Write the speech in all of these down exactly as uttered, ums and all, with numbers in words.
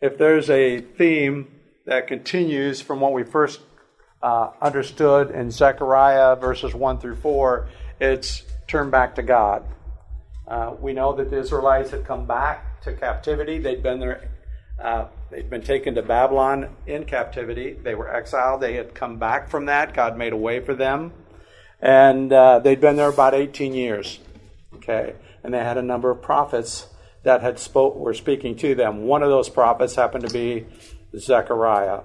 if there's a theme that continues from what we first uh, understood in Zechariah verses one through four, it's turn back to God. Uh, we know that the Israelites had come back to captivity. They'd been there. Uh, they'd been taken to Babylon in captivity. They were exiled. They had come back from that. God made a way for them. And uh, they'd been there about eighteen years. Okay. And they had a number of prophets that had spoke were speaking to them. One of those prophets happened to be Zechariah.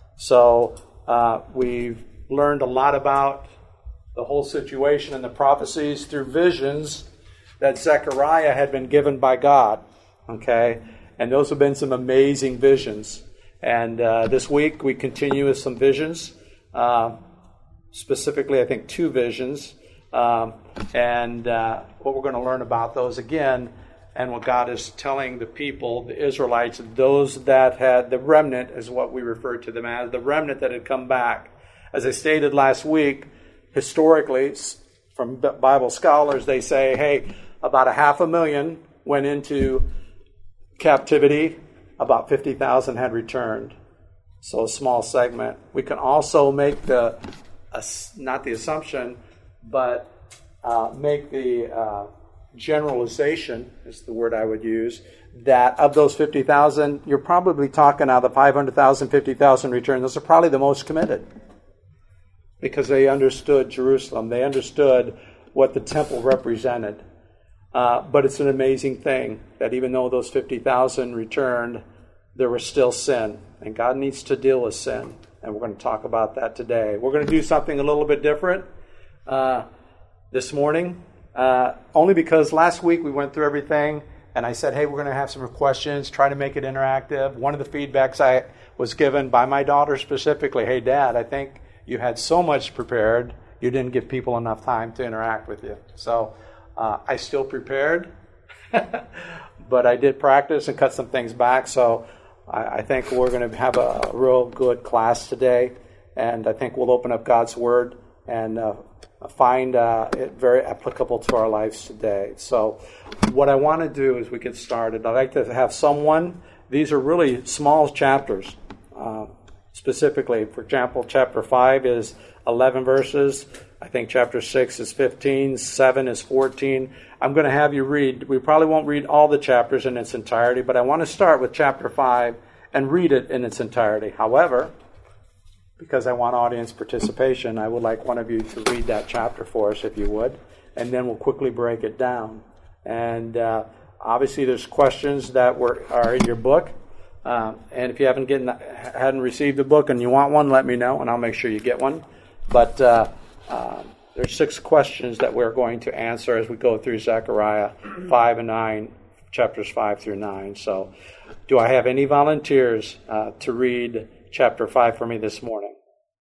So uh, we've learned a lot about the whole situation and the prophecies through visions that Zechariah had been given by God. Okay. And those have been some amazing visions. And uh, this week we continue with some visions. Uh, specifically, I think two visions. Um, and uh, what we're going to learn about those again, and what God is telling the people, the Israelites, those that had, the remnant is what we refer to them as, the remnant that had come back. As I stated last week, historically, from Bible scholars, they say, hey, about a half a million went into captivity, about fifty thousand had returned. So a small segment. We can also make the, uh, not the assumption, but uh, make the uh, generalization, is the word I would use, that of those fifty thousand, you're probably talking out of the five hundred thousand, fifty thousand returned. Those are probably the most committed because they understood Jerusalem. They understood what the temple represented. Uh, but it's an amazing thing that even though those fifty thousand returned, there was still sin. And God needs to deal with sin. And we're going to talk about that today. We're going to do something a little bit different uh, this morning. Uh, only because last week we went through everything. And I said, hey, we're going to have some questions, try to make it interactive. One of the feedbacks I was given by my daughter specifically, hey, Dad, I think you had so much prepared, you didn't give people enough time to interact with you. So Uh, I still prepared, but I did practice and cut some things back. So I, I think we're going to have a, a real good class today. And I think we'll open up God's Word and uh, find uh, it very applicable to our lives today. So what I want to do as we get started, I'd like to have someone, these are really small chapters. Uh, specifically, for example, chapter five is eleven verses. I think chapter six is fifteen, seven is fourteen. I'm going to have you read. We probably won't read all the chapters in its entirety, but I want to start with chapter five and read it in its entirety. However, because I want audience participation, I would like one of you to read that chapter for us, if you would, and then we'll quickly break it down. And uh, obviously there's questions that were are in your book. Uh, and if you haven't getting, hadn't received the book and you want one, let me know, and I'll make sure you get one. But uh, uh, there's six questions that we're going to answer as we go through Zechariah five and nine, chapters five through nine. So do I have any volunteers uh, to read chapter five for me this morning?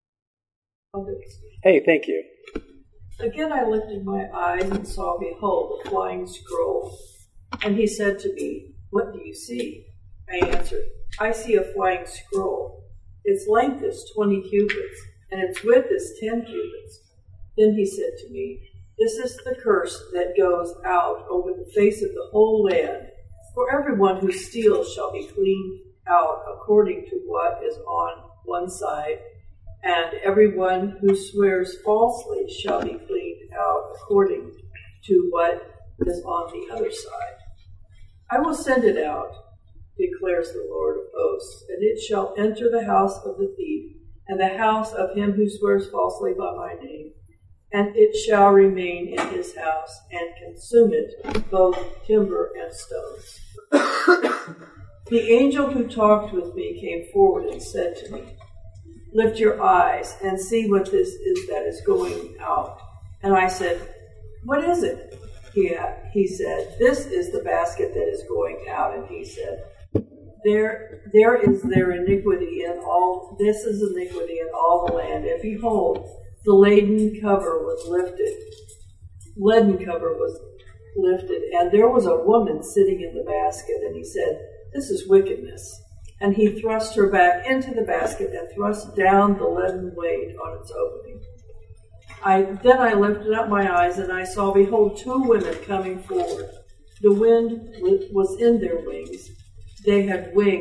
Hey, thank you. Again I lifted my eyes and saw, behold, a flying scroll. And he said to me, what do you see? I answered, I see a flying scroll. Its length is twenty cubits, and its width is ten cubits. Then he said to me, this is the curse that goes out over the face of the whole land. For everyone who steals shall be cleaned out according to what is on one side, and everyone who swears falsely shall be cleaned out according to what is on the other side. I will send it out, declares the Lord of hosts, and it shall enter the house of the thief, and the house of him who swears falsely by my name, and it shall remain in his house, and consume it, both timber and stones. The angel who talked with me came forward and said to me, lift your eyes and see what this is that is going out. And I said, what is it? He, he said, this is the basket that is going out. And he said, There, there is their iniquity in all, this is iniquity in all the land. And behold, the laden cover was lifted, leaden cover was lifted, and there was a woman sitting in the basket. And he said, this is wickedness. And he thrust her back into the basket and thrust down the leaden weight on its opening. I, then I lifted up my eyes, and I saw, behold, two women coming forward. The wind was in their wings. They had wings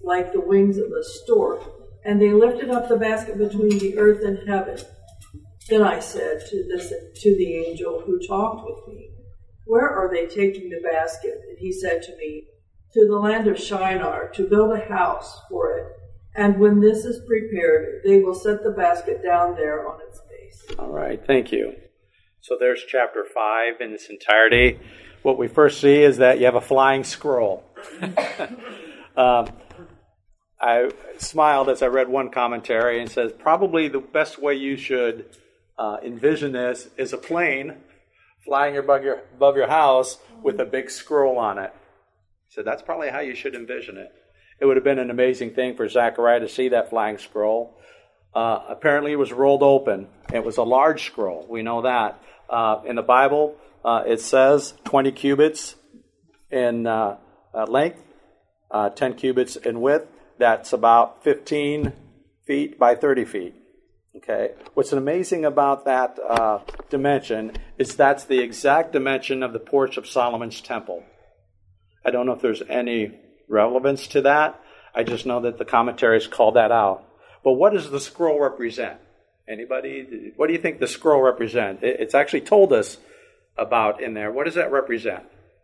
like the wings of a stork, and they lifted up the basket between the earth and heaven. Then I said to this to the angel who talked with me, "Where are they taking the basket?" And he said to me, "To the land of Shinar, to build a house for it. And when this is prepared, they will set the basket down there on its base." All right, thank you. So there's chapter five in its entirety. What we first see is that you have a flying scroll. um, I smiled as I read one commentary and says, probably the best way you should uh, envision this is a plane flying above your, above your house with a big scroll on it. So that's probably how you should envision it. It would have been an amazing thing for Zechariah to see that flying scroll. Uh, apparently it was rolled open. It was a large scroll. We know that. Uh, in the Bible, uh, it says twenty cubits in uh, uh, length, uh, ten cubits in width. That's about fifteen feet by thirty feet. Okay. What's amazing about that uh, dimension is that's the exact dimension of the porch of Solomon's temple. I don't know if there's any relevance to that. I just know that the commentaries call that out. But what does the scroll represent? Anybody? What do you think the scroll represents? It's actually told us about in there. What does that represent?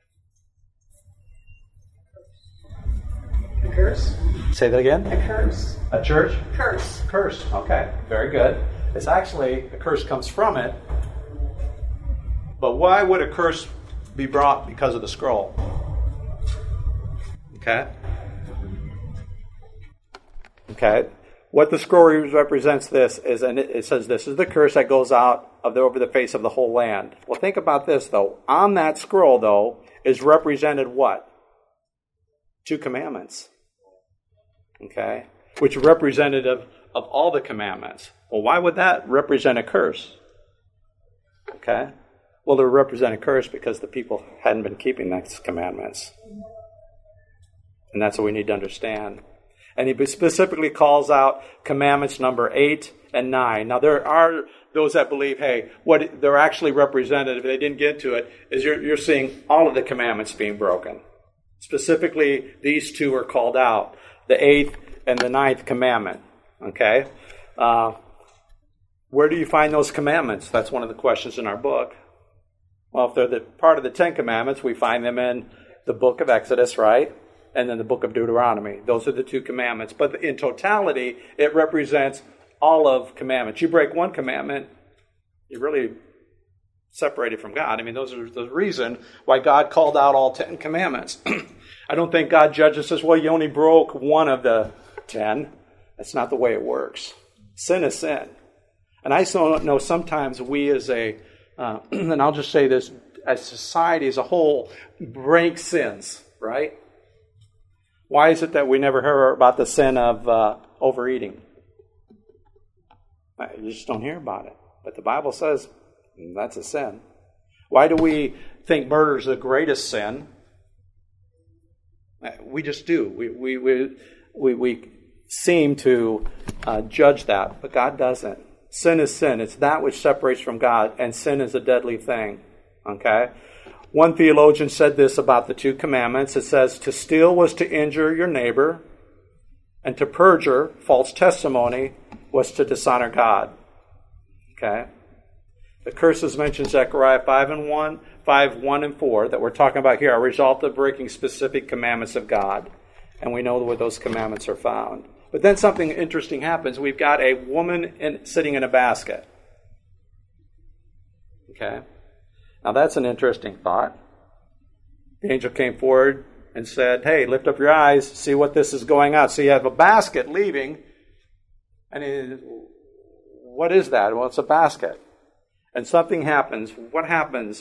A curse. Say that again? A curse. A church? Curse. Curse. Okay, very good. It's actually, a curse comes from it. But why would a curse be brought because of the scroll? Okay. Okay. What the scroll represents this is, and it says this is the curse that goes out of the, over the face of the whole land. Well, think about this, though. On that scroll, though, is represented what? Two commandments. Okay? Which are representative of all the commandments. Well, why would that represent a curse? Okay? Well, they represent a curse because the people hadn't been keeping those commandments. And that's what we need to understand. And he specifically calls out commandments number eight and nine. Now, there are those that believe, hey, what they're actually represented, if they didn't get to it, is you're, you're seeing all of the commandments being broken. Specifically, these two are called out, the eighth and the ninth commandment. Okay? Uh, where do you find those commandments? That's one of the questions in our book. Well, if they're the part of the Ten Commandments, we find them in the book of Exodus, right? And then the book of Deuteronomy. Those are the two commandments. But in totality, it represents all of commandments. You break one commandment, you're really separated from God. I mean, those are the reason why God called out all ten commandments. I don't think God judges us, well, you only broke one of the ten. That's not the way it works. Sin is sin. And I so know sometimes we as a, uh, and I'll just say this, as society as a whole, break sins, right? Why is it that we never hear about the sin of uh, overeating? You just don't hear about it. But the Bible says that's a sin. Why do we think murder is the greatest sin? We just do. We we we we, we seem to uh, judge that, but God doesn't. Sin is sin. It's that which separates from God, and sin is a deadly thing. Okay? One theologian said this about the two commandments. It says, to steal was to injure your neighbor, and to perjure, false testimony, was to dishonor God. Okay? The curses mentioned Zechariah five and one, five, one and four that we're talking about here are a result of breaking specific commandments of God. And we know where those commandments are found. But then something interesting happens. We've got a woman in, sitting in a basket. Okay? Now that's an interesting thought. The angel came forward and said, hey, lift up your eyes, see what this is going on. So you have a basket leaving. And he, what is that? Well, it's a basket. And something happens. What happens?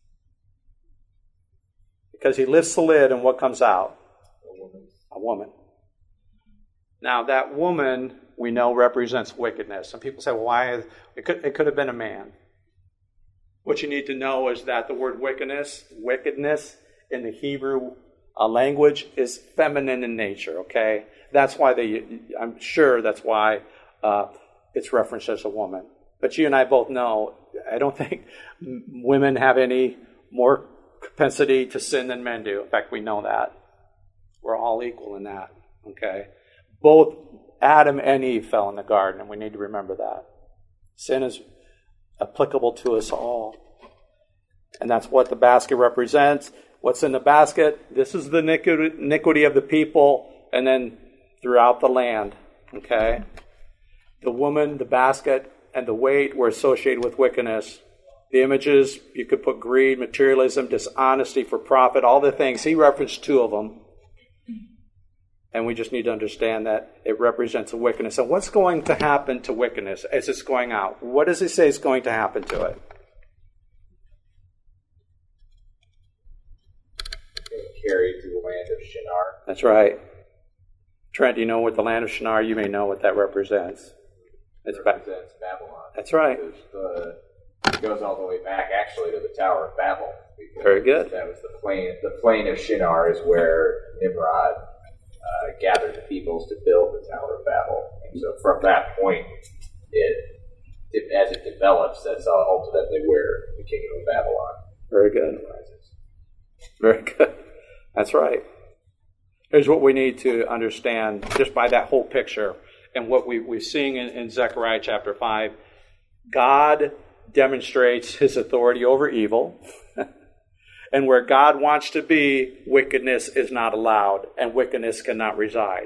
Because he lifts the lid and what comes out? A woman. A woman. Now that woman, we know, represents wickedness. Some people say, well, why? It could, it could have been a man. What you need to know is that the word wickedness, wickedness in the Hebrew uh, language is feminine in nature, okay? That's why they, I'm sure that's why uh, it's referenced as a woman. But you and I both know, I don't think women have any more propensity to sin than men do. In fact, we know that. We're all equal in that. Okay? Both Adam and Eve fell in the garden, and we need to remember that. Sin is applicable to us all. And that's what the basket represents. What's in the basket? This is the iniquity of the people, and then throughout the land. Okay? The woman, the basket, and the weight were associated with wickedness. The images, you could put greed, materialism, dishonesty for profit, all the things. He referenced two of them. And we just need to understand that it represents a wickedness. And what's going to happen to wickedness as it's going out? What does he say is going to happen to it? Carried to the land of Shinar. That's right. Trent, you know what the land of Shinar, you may know what that represents. It represents ba- Babylon. That's right. The, it goes all the way back, actually, to the Tower of Babel. Very good. That was the plain. The plain of Shinar is where Nimrod uh, gathered the peoples to build the Tower of Babel. And so from that point, it, it as it develops, that's ultimately where the kingdom of Babylon Very good. rises. Very good. That's right. Here's what we need to understand just by that whole picture and what we, we're seeing in, in Zechariah chapter five. God demonstrates his authority over evil. And where God wants to be, wickedness is not allowed, and wickedness cannot reside.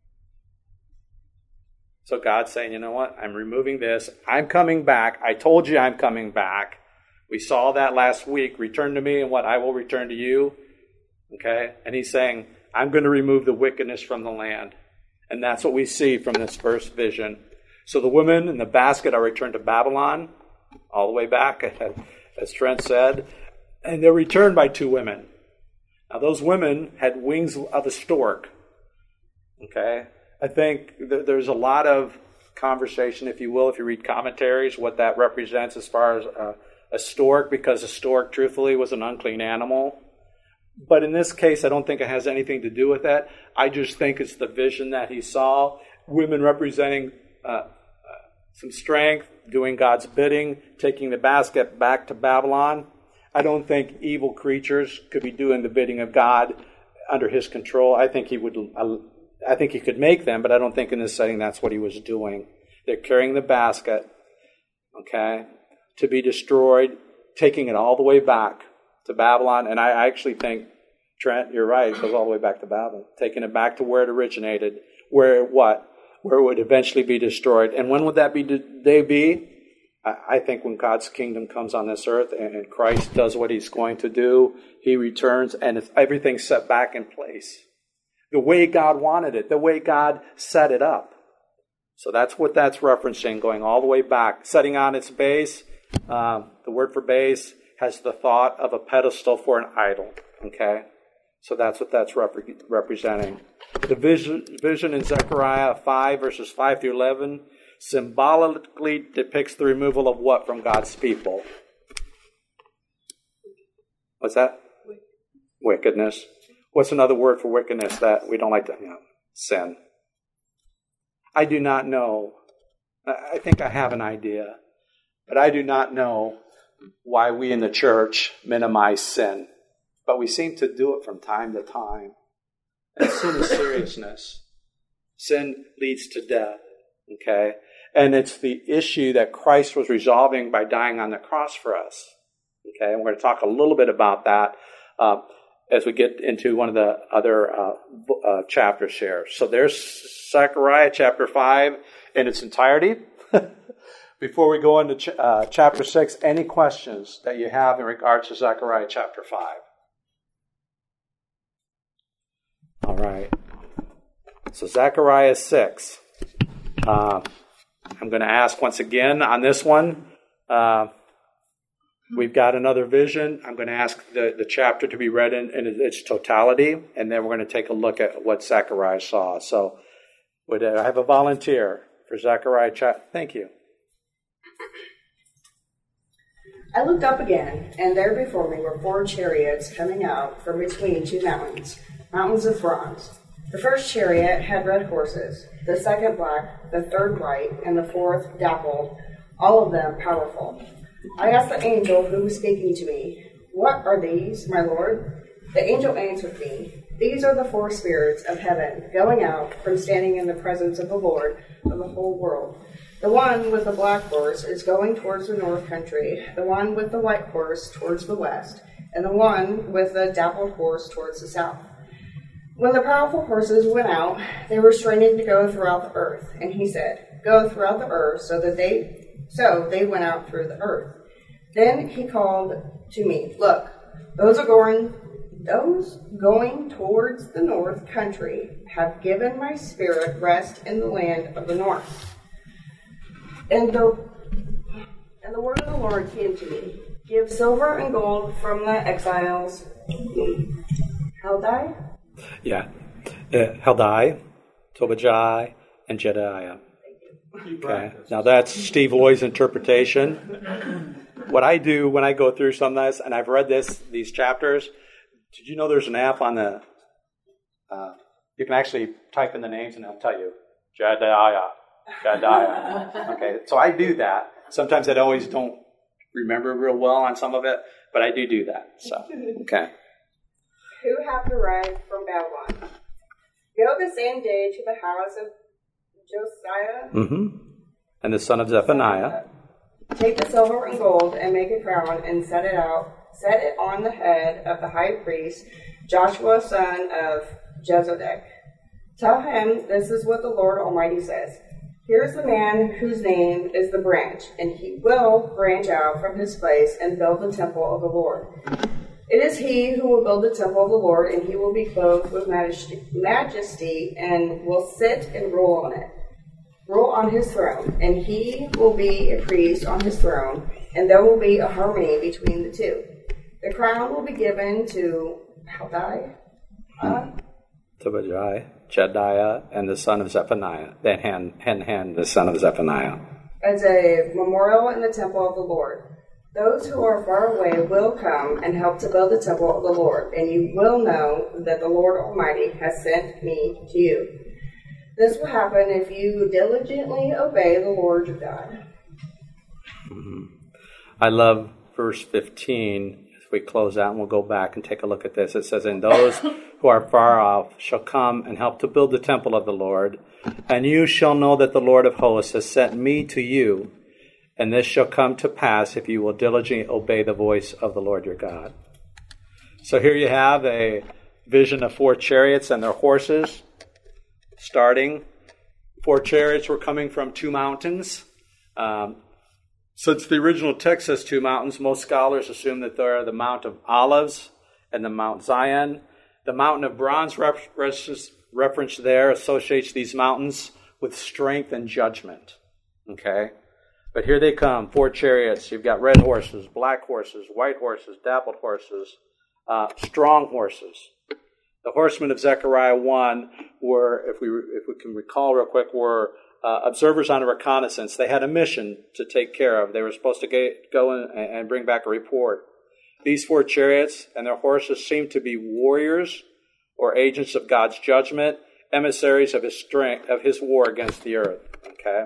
So God's saying, you know what? I'm removing this. I'm coming back. I told you I'm coming back. We saw that last week. Return to me, and what? I will return to you. Okay? And he's saying, I'm going to remove the wickedness from the land. And that's what we see from this first vision. So the women in the basket are returned to Babylon, all the way back, as Trent said. And they're returned by two women. Now, those women had wings of a stork. Okay? I think th- there's a lot of conversation, if you will, if you read commentaries, what that represents as far as uh, a stork, because a stork, truthfully, was an unclean animal. But in this case, I don't think it has anything to do with that. I just think it's the vision that he saw. Women representing uh, uh, some strength, doing God's bidding, taking the basket back to Babylon. I don't think evil creatures could be doing the bidding of God under his control. I think he would. I think he could make them, but I don't think in this setting that's what he was doing. They're carrying the basket, okay, to be destroyed, taking it all the way back to Babylon. And I actually think, Trent, you're right, it goes all the way back to Babylon, taking it back to where it originated, where what? Where it would eventually be destroyed. And when would that be? They be? I think when God's kingdom comes on this earth and Christ does what he's going to do, he returns and everything's set back in place. The way God wanted it, the way God set it up. So that's what that's referencing, going all the way back. Setting on its base, um, the word for base has the thought of a pedestal for an idol. Okay? So that's what that's rep- representing. The vision, vision in Zechariah five, verses five through eleven, symbolically depicts the removal of what from God's people? What's that? Wickedness. What's another word for wickedness that we don't like to, you know, sin? I do not know. I think I have an idea, but I do not know why we in the church minimize sin. But we seem to do it from time to time. And sin is seriousness. Sin leads to death. Okay? And it's the issue that Christ was resolving by dying on the cross for us. Okay? And we're going to talk a little bit about that uh, as we get into one of the other uh, uh, chapters here. So there's Zechariah chapter five in its entirety. Before we go into ch- uh, chapter six, any questions that you have in regards to Zechariah chapter five? All right. So Zechariah six. Uh, I'm going to ask once again on this one. Uh, we've got another vision. I'm going to ask the, the chapter to be read in, in its totality, and then we're going to take a look at what Zechariah saw. So would I have a volunteer for Zechariah chapter? Thank you. I looked up again, and there before me were four chariots coming out from between two mountains, mountains of bronze. The first chariot had red horses, the second black, the third white, and the fourth dappled, all of them powerful. I asked the angel who was speaking to me, "What are these, my Lord?" The angel answered me, These are the four spirits of heaven going out from standing in the presence of the Lord of the whole world. The one with the black horse is going towards the north country, the one with the white horse towards the west, and the one with the dappled horse towards the south. When the powerful horses went out, they were straining to go throughout the earth, and he said, "Go throughout the earth," so that they so they went out through the earth. Then he called to me, "Look, those are going those going towards the north country have given my spirit rest in the land of the north." And the and the word of the Lord came to me, "Give silver and gold from the exiles." Heldai? Yeah. Uh, Heldai, Tobijah, and Jedediah. Okay. Now that's Steve Loy's interpretation. What I do when I go through some of this, and I've read this these chapters, did you know there's an app on the, uh, you can actually type in the names and it'll tell you, Jedediah, Jedediah. Okay, so I do that. Sometimes I always don't remember real well on some of it, but I do do that. So, okay. Who have arrived from Babylon? Go the same day to the house of Josiah. Mm-hmm. And the son of Zephaniah. Take the silver and gold and make a crown and set it out. Set it on the head of the high priest, Joshua son of Jehozadak. Tell him this is what the Lord Almighty says. Here is the man whose name is the branch, and he will branch out from his place and build the temple of the Lord. It is he who will build the temple of the Lord, and he will be clothed with majesty, majesty and will sit and rule on it. Rule on his throne, and he will be a priest on his throne, and there will be a harmony between the two. The crown will be given to Heldai, uh, Tobijah, Jedediah, and the son of Zephaniah. Then hand, hand, hand, the son of Zephaniah. as a memorial in the temple of the Lord. Those who are far away will come and help to build the temple of the Lord, and you will know that the Lord Almighty has sent me to you. This will happen if you diligently obey the Lord your God. Mm-hmm. I love verse fifteen. As we close out, and we'll go back and take a look at this. It says, "And those who are far off shall come and help to build the temple of the Lord, and you shall know that the Lord of hosts has sent me to you. And this shall come to pass if you will diligently obey the voice of the Lord your God." So here you have a vision of four chariots and their horses starting. Four chariots were coming from two mountains. Um, since the original text says two mountains, most scholars assume that they are the Mount of Olives and the Mount Zion. The mountain of bronze reference, reference there associates these mountains with strength and judgment. Okay? But here they come, four chariots. You've got red horses, black horses, white horses, dappled horses, uh, strong horses. The horsemen of Zechariah one were, if we if we can recall real quick, were uh, observers on a reconnaissance. They had a mission to take care of. They were supposed to get, go in and bring back a report. These four chariots and their horses seem to be warriors or agents of God's judgment, emissaries of his strength, of his war against the earth. Okay.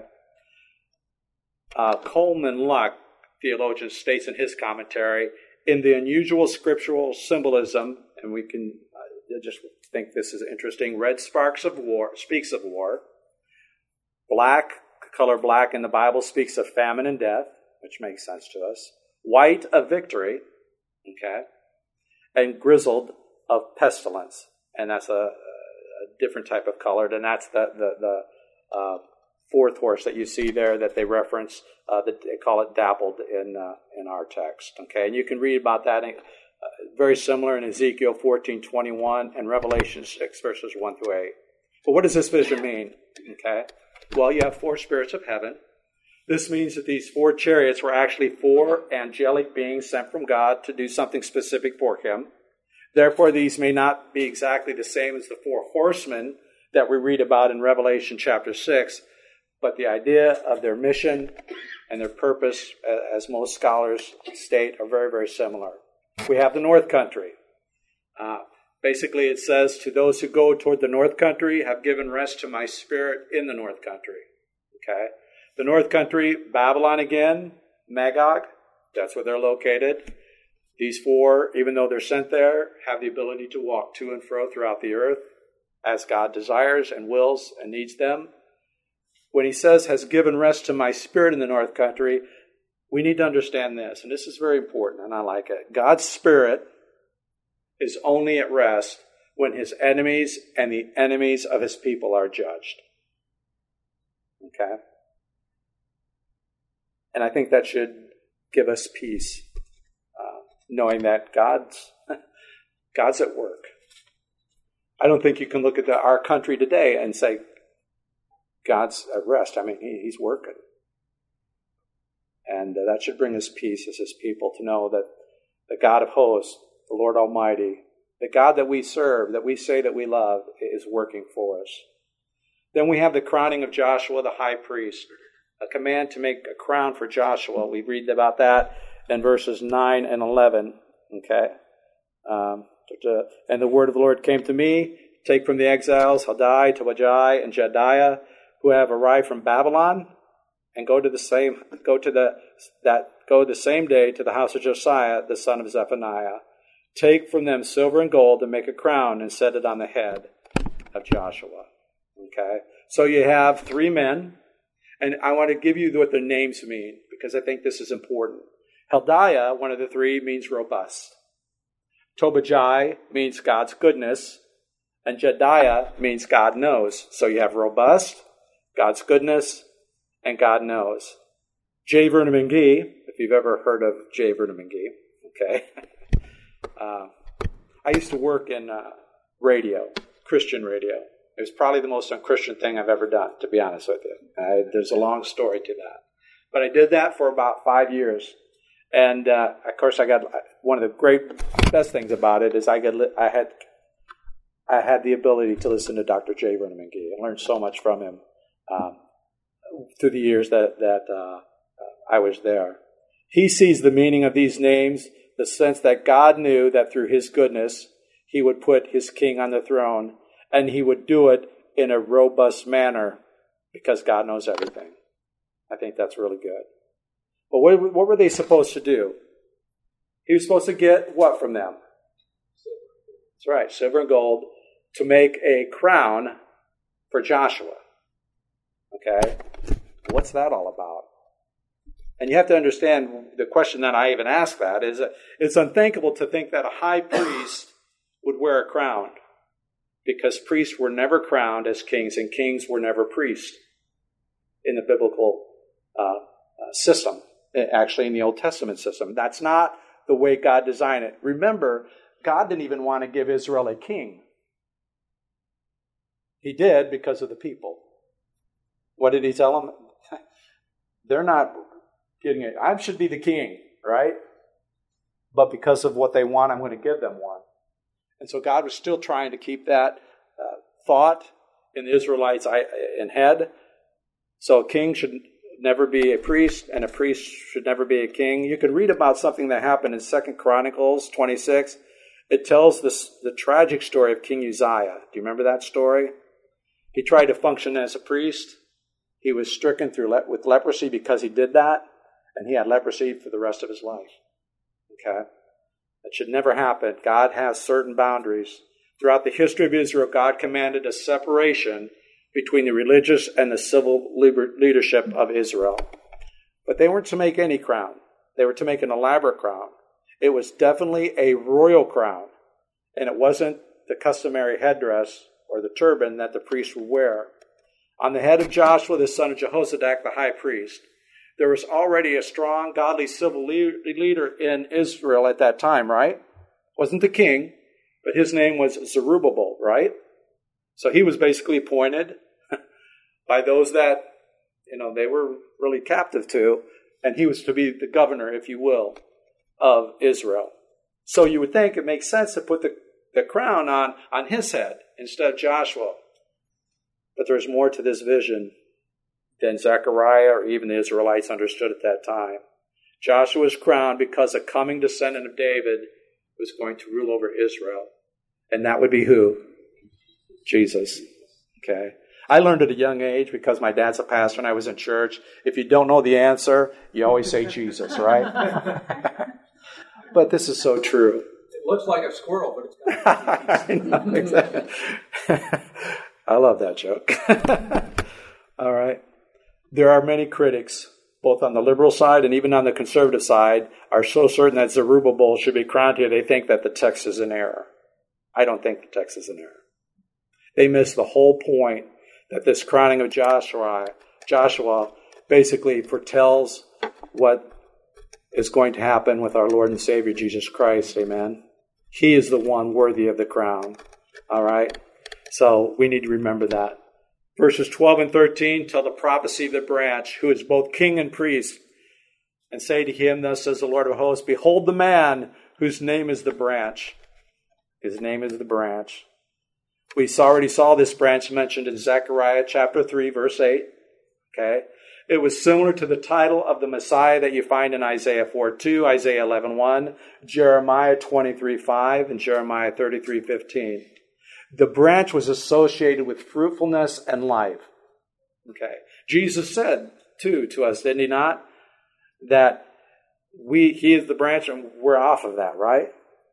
Uh, Coleman Luck, theologian, states in his commentary, in the unusual scriptural symbolism, and we can uh, just think this is interesting, red sparks of war, speaks of war. Black, color black in the Bible speaks of famine and death, which makes sense to us. White of victory, okay, and grizzled of pestilence, and that's a, a different type of color, and that's the the, the uh, fourth horse that you see there that they reference, uh, that they call it dappled in uh, in our text. Okay, and you can read about that in, uh, very similar in Ezekiel fourteen twenty-one and Revelation six verses one through eight. But what does this vision mean? Okay, well, you have four spirits of heaven. This means that these four chariots were actually four angelic beings sent from God to do something specific for him. Therefore, these may not be exactly the same as the four horsemen that we read about in Revelation chapter six, but the idea of their mission and their purpose, as most scholars state, are very, very similar. We have the north country. Uh, basically, it says, "To those who go toward the north country, have given rest to my spirit in the north country." Okay? The north country, Babylon again, Magog, that's where they're located. These four, even though they're sent there, have the ability to walk to and fro throughout the earth as God desires and wills and needs them. When he says, has given rest to my spirit in the north country, we need to understand this, and this is very important, and I like it. God's spirit is only at rest when his enemies and the enemies of his people are judged. Okay? And I think that should give us peace, uh, knowing that God's God's at work. I don't think you can look at the, our country today and say, God's at rest. I mean, he, he's working. And uh, that should bring us peace as his people to know that the God of hosts, the Lord Almighty, the God that we serve, that we say that we love, is working for us. Then we have the crowning of Joshua the high priest, a command to make a crown for Joshua. We read about that in verses nine and eleven. Okay. Um, and the word of the Lord came to me, take from the exiles Hadai, Tobajai, and Jediah, who have arrived from Babylon, and go to the same go to the that go the same day to the house of Josiah, the son of Zephaniah. Take from them silver and gold and make a crown and set it on the head of Joshua. Okay, so you have three men, and I want to give you what their names mean because I think this is important. Heldiah, one of the three, means robust. Tobijai means God's goodness, and Jediah means God knows. So you have robust, God's goodness, and God knows. J. Vernon McGee, if you've ever heard of J. Vernon McGee, okay. uh, I used to work in uh, radio, Christian radio. It was probably the most unchristian thing I've ever done, to be honest with you. Uh, there's a long story to that. But I did that for about five years. And, uh, of course, I got one of the great, best things about it is I, got, I had I had the ability to listen to Doctor J. Vernon McGee and learn so much from him um, through the years that, that uh, I was there. He sees the meaning of these names, the sense that God knew that through his goodness, he would put his king on the throne, and he would do it in a robust manner because God knows everything. I think that's really good. But what, what were they supposed to do? He was supposed to get what from them? That's right, silver and gold, to make a crown for Joshua. Okay? What's that all about? And you have to understand the question that I even ask that is that it's unthinkable to think that a high priest would wear a crown because priests were never crowned as kings and kings were never priests in the biblical uh, uh, system. Actually, in the Old Testament system. That's not the way God designed it. Remember, God didn't even want to give Israel a king. He did because of the people. What did he tell them? They're not getting it. I should be the king, right? But because of what they want, I'm going to give them one. And so God was still trying to keep that uh, thought in the Israelites' in head. So a king should never be a priest, and a priest should never be a king. You could read about something that happened in Second Chronicles twenty-six. It tells this, the tragic story of King Uzziah. Do you remember that story? He tried to function as a priest. He was stricken through le- with leprosy because he did that, and he had leprosy for the rest of his life. Okay? That should never happen. God has certain boundaries. Throughout the history of Israel, God commanded a separation between the religious and the civil leadership of Israel. But they weren't to make any crown. They were to make an elaborate crown. It was definitely a royal crown, and it wasn't the customary headdress or the turban that the priest would wear. On the head of Joshua, the son of Jehozadak, the high priest, there was already a strong, godly civil leader in Israel at that time, right? Wasn't the king, but his name was Zerubbabel, right? So he was basically appointed by those that, you know, they were really captive to, and he was to be the governor, if you will, of Israel. So you would think it makes sense to put the, the crown on, on his head instead of Joshua. But there's more to this vision than Zechariah or even the Israelites understood at that time. Joshua was crowned because a coming descendant of David was going to rule over Israel. And that would be who? Jesus. Okay. I learned at a young age because my dad's a pastor and I was in church. If you don't know the answer, you always say Jesus, right? But this is so true. It looks like a squirrel, but it's got I know, exactly. I love that joke. All right. There are many critics, both on the liberal side and even on the conservative side, are so certain that Zerubbabel should be crowned here, they think that the text is in error. I don't think the text is in error. They miss the whole point that this crowning of Joshua, Joshua basically foretells what is going to happen with our Lord and Savior Jesus Christ. Amen. He is the one worthy of the crown. All right. So we need to remember that. Verses twelve and thirteen tell the prophecy of the branch, who is both king and priest, and say to him, thus says the Lord of hosts, behold the man whose name is the branch. His name is the branch. We already saw this branch mentioned in Zechariah chapter three, verse eight. Okay. It was similar to the title of the Messiah that you find in Isaiah four two, Isaiah eleven one, Jeremiah twenty-three five, and Jeremiah thirty-three fifteen. The branch was associated with fruitfulness and life. Okay. Jesus said, too, to us, didn't he not? That we, he is the branch and we're off of that, right?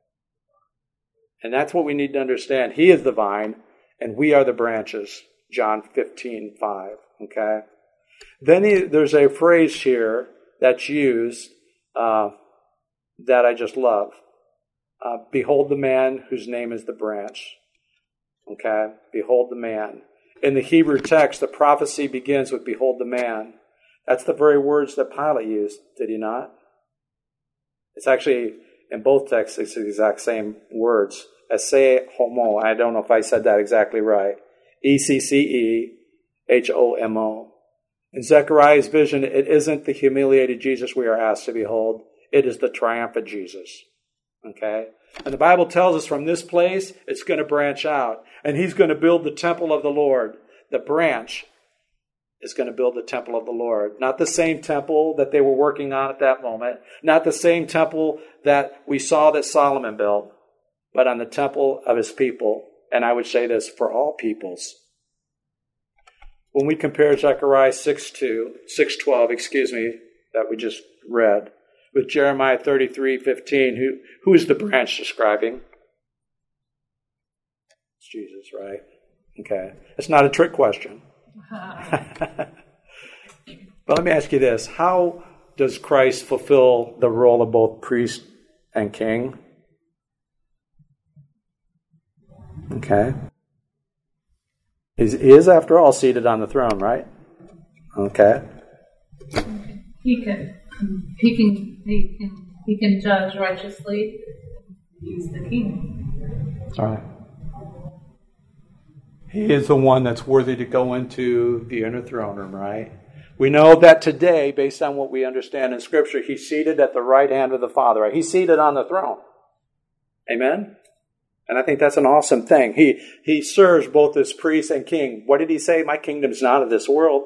And that's what we need to understand. He is the vine and we are the branches. John fifteen five. Okay. Then he, there's a phrase here that's used uh, that I just love. Uh, Behold the man whose name is the branch. Okay, behold the man. In the Hebrew text, the prophecy begins with behold the man. That's the very words that Pilate used, did he not? It's actually, in both texts, it's the exact same words. Ecce homo. I don't know if I said that exactly right. E C C E H O M O. In Zechariah's vision, it isn't the humiliated Jesus we are asked to behold. It is the triumphant Jesus. Okay? And the Bible tells us from this place, it's going to branch out. And he's going to build the temple of the Lord. The branch is going to build the temple of the Lord. Not the same temple that they were working on at that moment. Not the same temple that we saw that Solomon built. But on the temple of his people. And I would say this, for all peoples. When we compare Zechariah six two, six twelve, excuse me, that we just read, with Jeremiah thirty-three fifteen, who, who is the branch describing? It's Jesus, right? Okay. It's not a trick question. But let me ask you this. How does Christ fulfill the role of both priest and king? Okay. He is, after all, seated on the throne, right? Okay. He can, he can, he can, he can judge righteously. He's the king. All right. He is the one that's worthy to go into the inner throne room, right? We know that today, based on what we understand in Scripture, he's seated at the right hand of the Father. Right? He's seated on the throne. Amen? And I think that's an awesome thing. He he serves both as priest and king. What did he say? My kingdom's not of this world.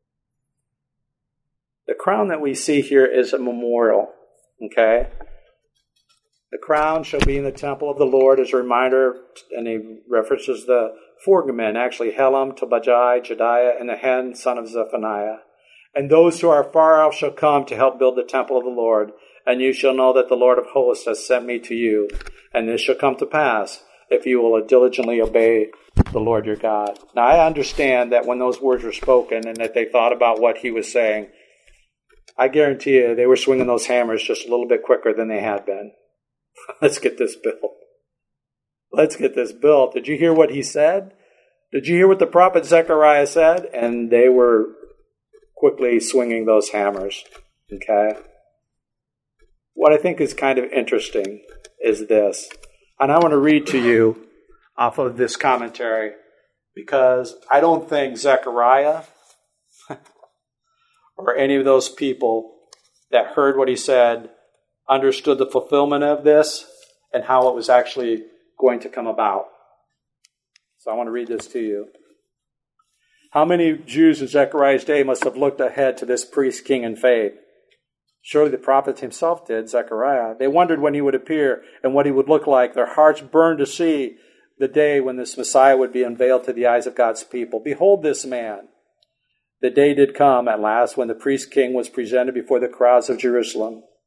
The crown that we see here is a memorial. Okay? The crown shall be in the temple of the Lord as a reminder, and he references the four men, actually Helam, Tobijah, Jediah, and the Hen, son of Zephaniah. And those who are far off shall come to help build the temple of the Lord. And you shall know that the Lord of hosts has sent me to you. And this shall come to pass if you will diligently obey the Lord your God. Now I understand that when those words were spoken and that they thought about what he was saying, I guarantee you they were swinging those hammers just a little bit quicker than they had been. Let's get this built. Let's get this built. Did you hear what he said? Did you hear what the prophet Zechariah said? And they were quickly swinging those hammers. Okay? What I think is kind of interesting is this. And I want to read to you off of this commentary because I don't think Zechariah or any of those people that heard what he said understood the fulfillment of this and how it was actually going to come about. So I want to read this to you. How many Jews in Zechariah's day must have looked ahead to this priest king in faith? Surely the prophet himself did, Zechariah. They wondered when he would appear and what he would look like. Their hearts burned to see the day when this Messiah would be unveiled to the eyes of God's people. Behold this man. The day did come at last when the priest king was presented before the crowds of Jerusalem.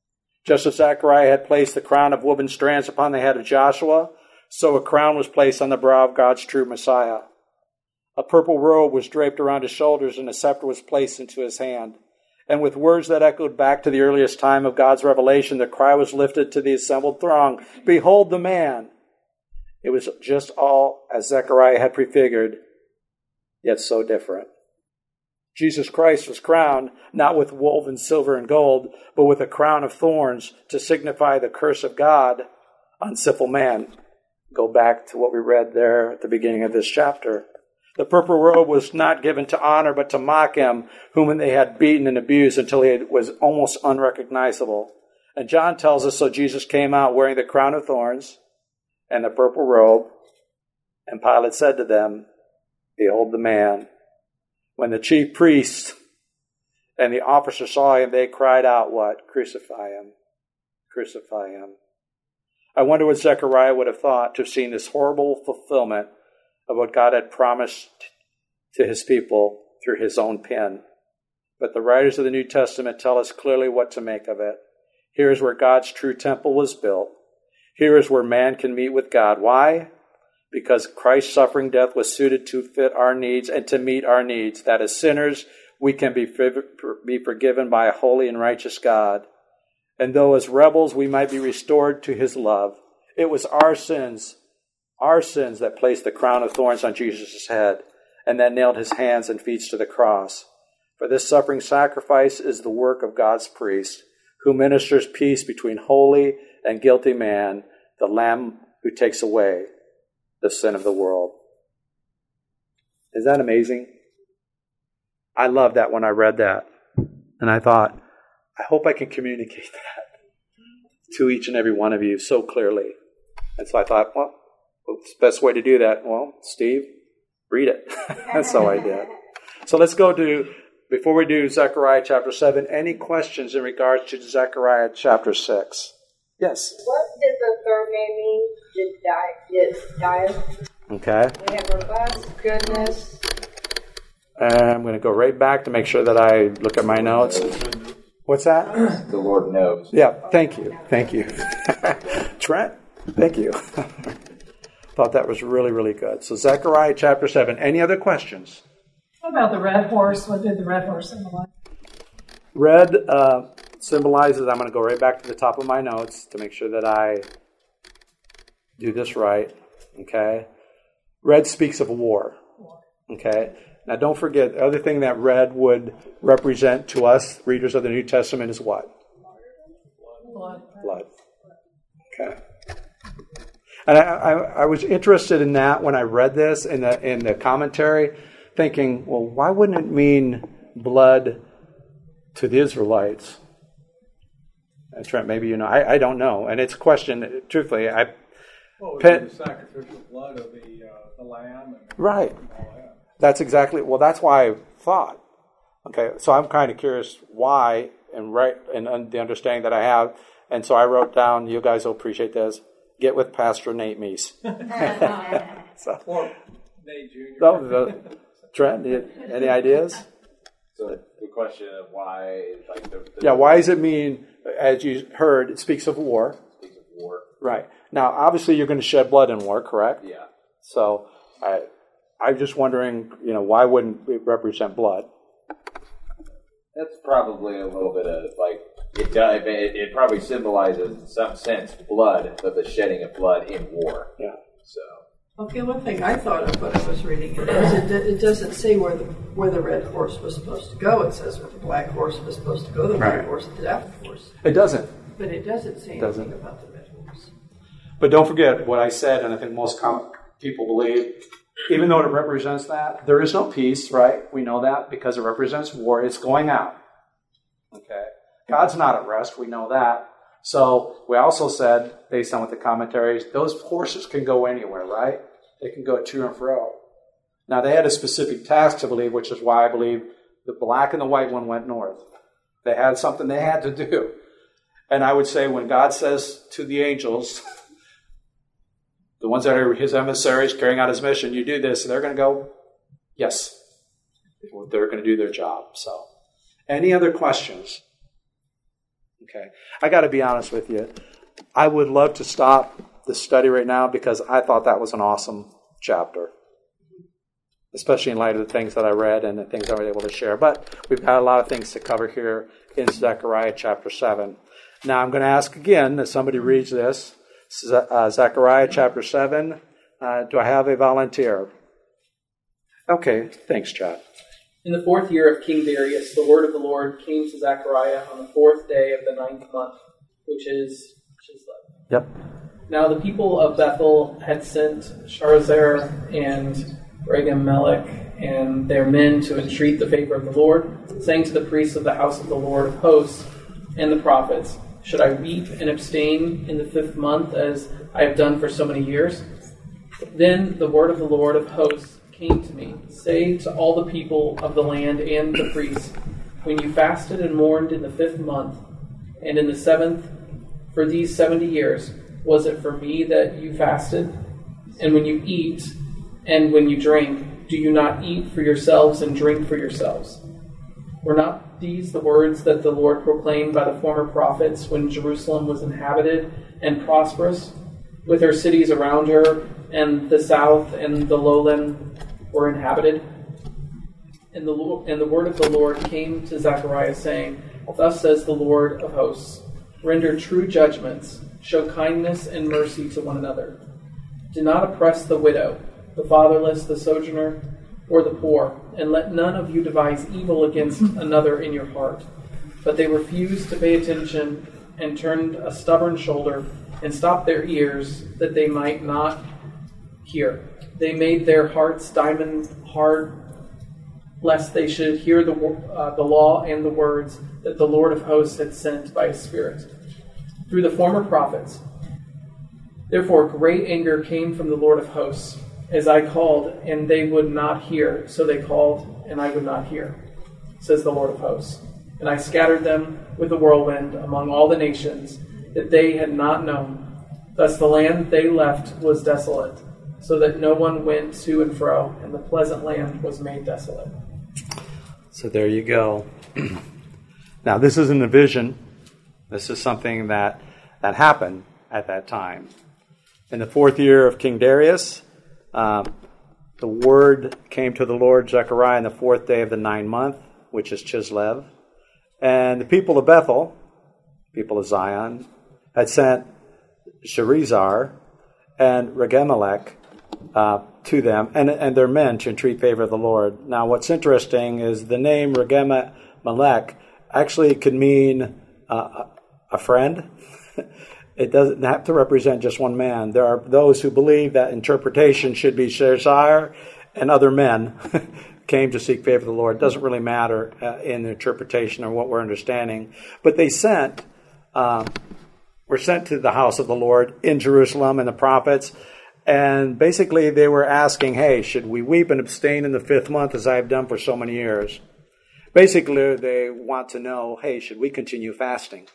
Just as Zechariah had placed the crown of woven strands upon the head of Joshua, so a crown was placed on the brow of God's true Messiah. A purple robe was draped around his shoulders, and a scepter was placed into his hand. And with words that echoed back to the earliest time of God's revelation, the cry was lifted to the assembled throng, "Behold the man!" It was just all as Zechariah had prefigured, yet so different. Jesus Christ was crowned not with woven silver and gold, but with a crown of thorns to signify the curse of God on sinful man. Go back to what we read there at the beginning of this chapter. The purple robe was not given to honor, but to mock him, whom they had beaten and abused until he was almost unrecognizable. And John tells us, so Jesus came out wearing the crown of thorns and the purple robe, and Pilate said to them, "Behold the man." When the chief priests and the officers saw him, they cried out, what? "Crucify him! Crucify him!" I wonder what Zechariah would have thought to have seen this horrible fulfillment of what God had promised to his people through his own pen. But the writers of the New Testament tell us clearly what to make of it. Here is where God's true temple was built. Here is where man can meet with God. Why? Because Christ's suffering death was suited to fit our needs and to meet our needs, that as sinners we can be, be forgiven by a holy and righteous God. And though as rebels we might be restored to his love, it was our sins, our sins that placed the crown of thorns on Jesus' head and that nailed his hands and feet to the cross. For this suffering sacrifice is the work of God's priest, who ministers peace between holy and guilty man, the Lamb who takes away the sin of the world. Is that amazing? I loved that when I read that. And I thought, I hope I can communicate that to each and every one of you so clearly. And so I thought, well, what's the best way to do that? Well, Steve, read it. That's how I did. So let's go to, before we do Zechariah chapter seven, any questions in regards to Zechariah chapter six? Yes? What did the third name mean? Did die? Did die? Okay. We have robust, goodness. And I'm going to go right back to make sure that I look at my notes. What's that? The Lord knows. Yeah, thank you. Thank you. Trent, thank you. Thought that was really, really good. So Zechariah chapter seven. Any other questions? What about the red horse? What did the red horse symbolize? Red uh, symbolizes, I'm going to go right back to the top of my notes to make sure that I do this right. Okay? Red speaks of war. Okay? Now don't forget, the other thing that red would represent to us, readers of the New Testament, is what? Blood. Blood. Okay. And I, I, I was interested in that when I read this in the in the commentary, thinking, well, why wouldn't it mean blood to the Israelites? And Trent, maybe you know. I, I don't know. And it's a question, truthfully. I Well, it Pen- would be the sacrificial blood of the, uh, the lamb. And Right. all that. That's exactly, well, that's why I thought. Okay, so I'm kind of curious why, and right, and, and the understanding that I have. And so I wrote down, you guys will appreciate this, get with Pastor Nate Meese. so, Or Nate Junior so the, Trent, you- any ideas? So the question of why, like the, the Yeah, why does it mean, as you heard, it speaks of war? speaks of war. Right. Now, obviously, you're going to shed blood in war, correct? Yeah. So, I, I'm just wondering, you know, why wouldn't it represent blood? That's probably a little bit of like it does. It, it probably symbolizes in some sense blood, but the shedding of blood in war. Yeah. So Okay, one thing I thought of when I was reading it is it, it doesn't say where the where the red horse was supposed to go. It says where the black horse was supposed to go. The Right. black horse, the death horse. It doesn't. But it doesn't say anything Doesn't. about the red horse. But don't forget what I said, and I think most com- people believe, even though it represents that, there is no peace, right? We know that because it represents war. It's going out. Okay? God's not at rest. We know that. So we also said, based on what the commentaries, those horses can go anywhere, right? They can go to and fro. Now, they had a specific task to believe, which is why I believe the black and the white one went north. They had something they had to do. And I would say when God says to the angels, the ones that are his emissaries carrying out his mission, you do this, and they're going to go, yes. They're going to do their job. So, any other questions? Okay, I got to be honest with you. I would love to stop the study right now because I thought that was an awesome chapter, especially in light of the things that I read and the things I was able to share. But we've got a lot of things to cover here in Zechariah chapter seven. Now I'm going to ask again that somebody reads this. Uh, Zechariah chapter seven. Uh, do I have a volunteer? Okay, thanks, Chad. In the fourth year of King Darius, the word of the Lord came to Zechariah on the fourth day of the ninth month, which is Chislev. Yep. Now the people of Bethel had sent Sharezer and Regem-Melech and their men to entreat the favor of the Lord, saying to the priests of the house of the Lord of hosts and the prophets, "Should I weep and abstain in the fifth month, as I have done for so many years?" Then the word of the Lord of hosts came to me, "Say to all the people of the land and the priests, when you fasted and mourned in the fifth month, and in the seventh, for these seventy years, was it for me that you fasted? And when you eat, and when you drink, do you not eat for yourselves and drink for yourselves? Were not these the words that the Lord proclaimed by the former prophets when Jerusalem was inhabited and prosperous, with her cities around her, and the south and the lowland were inhabited?" And the, and the word of the Lord came to Zechariah, saying, "Thus says the Lord of hosts, render true judgments, show kindness and mercy to one another. Do not oppress the widow, the fatherless, the sojourner, or the poor, and let none of you devise evil against another in your heart." But they refused to pay attention and turned a stubborn shoulder and stopped their ears that they might not hear. They made their hearts diamond hard, lest they should hear the uh, the law and the words that the Lord of hosts had sent by his Spirit through the former prophets. Therefore great anger came from the Lord of hosts, as I called, and they would not hear, so they called, and I would not hear, says the Lord of hosts. And I scattered them with a whirlwind among all the nations that they had not known. Thus the land they left was desolate, so that no one went to and fro, and the pleasant land was made desolate. So there you go. Now, this isn't a vision. This is something that, that happened at that time. In the fourth year of King Darius, um, the word came to the Lord Zechariah on the fourth day of the ninth month, which is Chislev. And the people of Bethel, people of Zion, had sent Sharezer and Regem-Melech uh, to them and, and their men to entreat favor of the Lord. Now, what's interesting is the name Regem-Melech actually could mean uh, a friend. It doesn't have to represent just one man. There are those who believe that interpretation should be Sharezer and other men came to seek favor of the Lord. It doesn't really matter uh, in the interpretation or what we're understanding. But they sent, um, were sent to the house of the Lord in Jerusalem and the prophets. And basically they were asking, hey, should we weep and abstain in the fifth month as I have done for so many years? Basically they want to know, hey, should we continue fasting?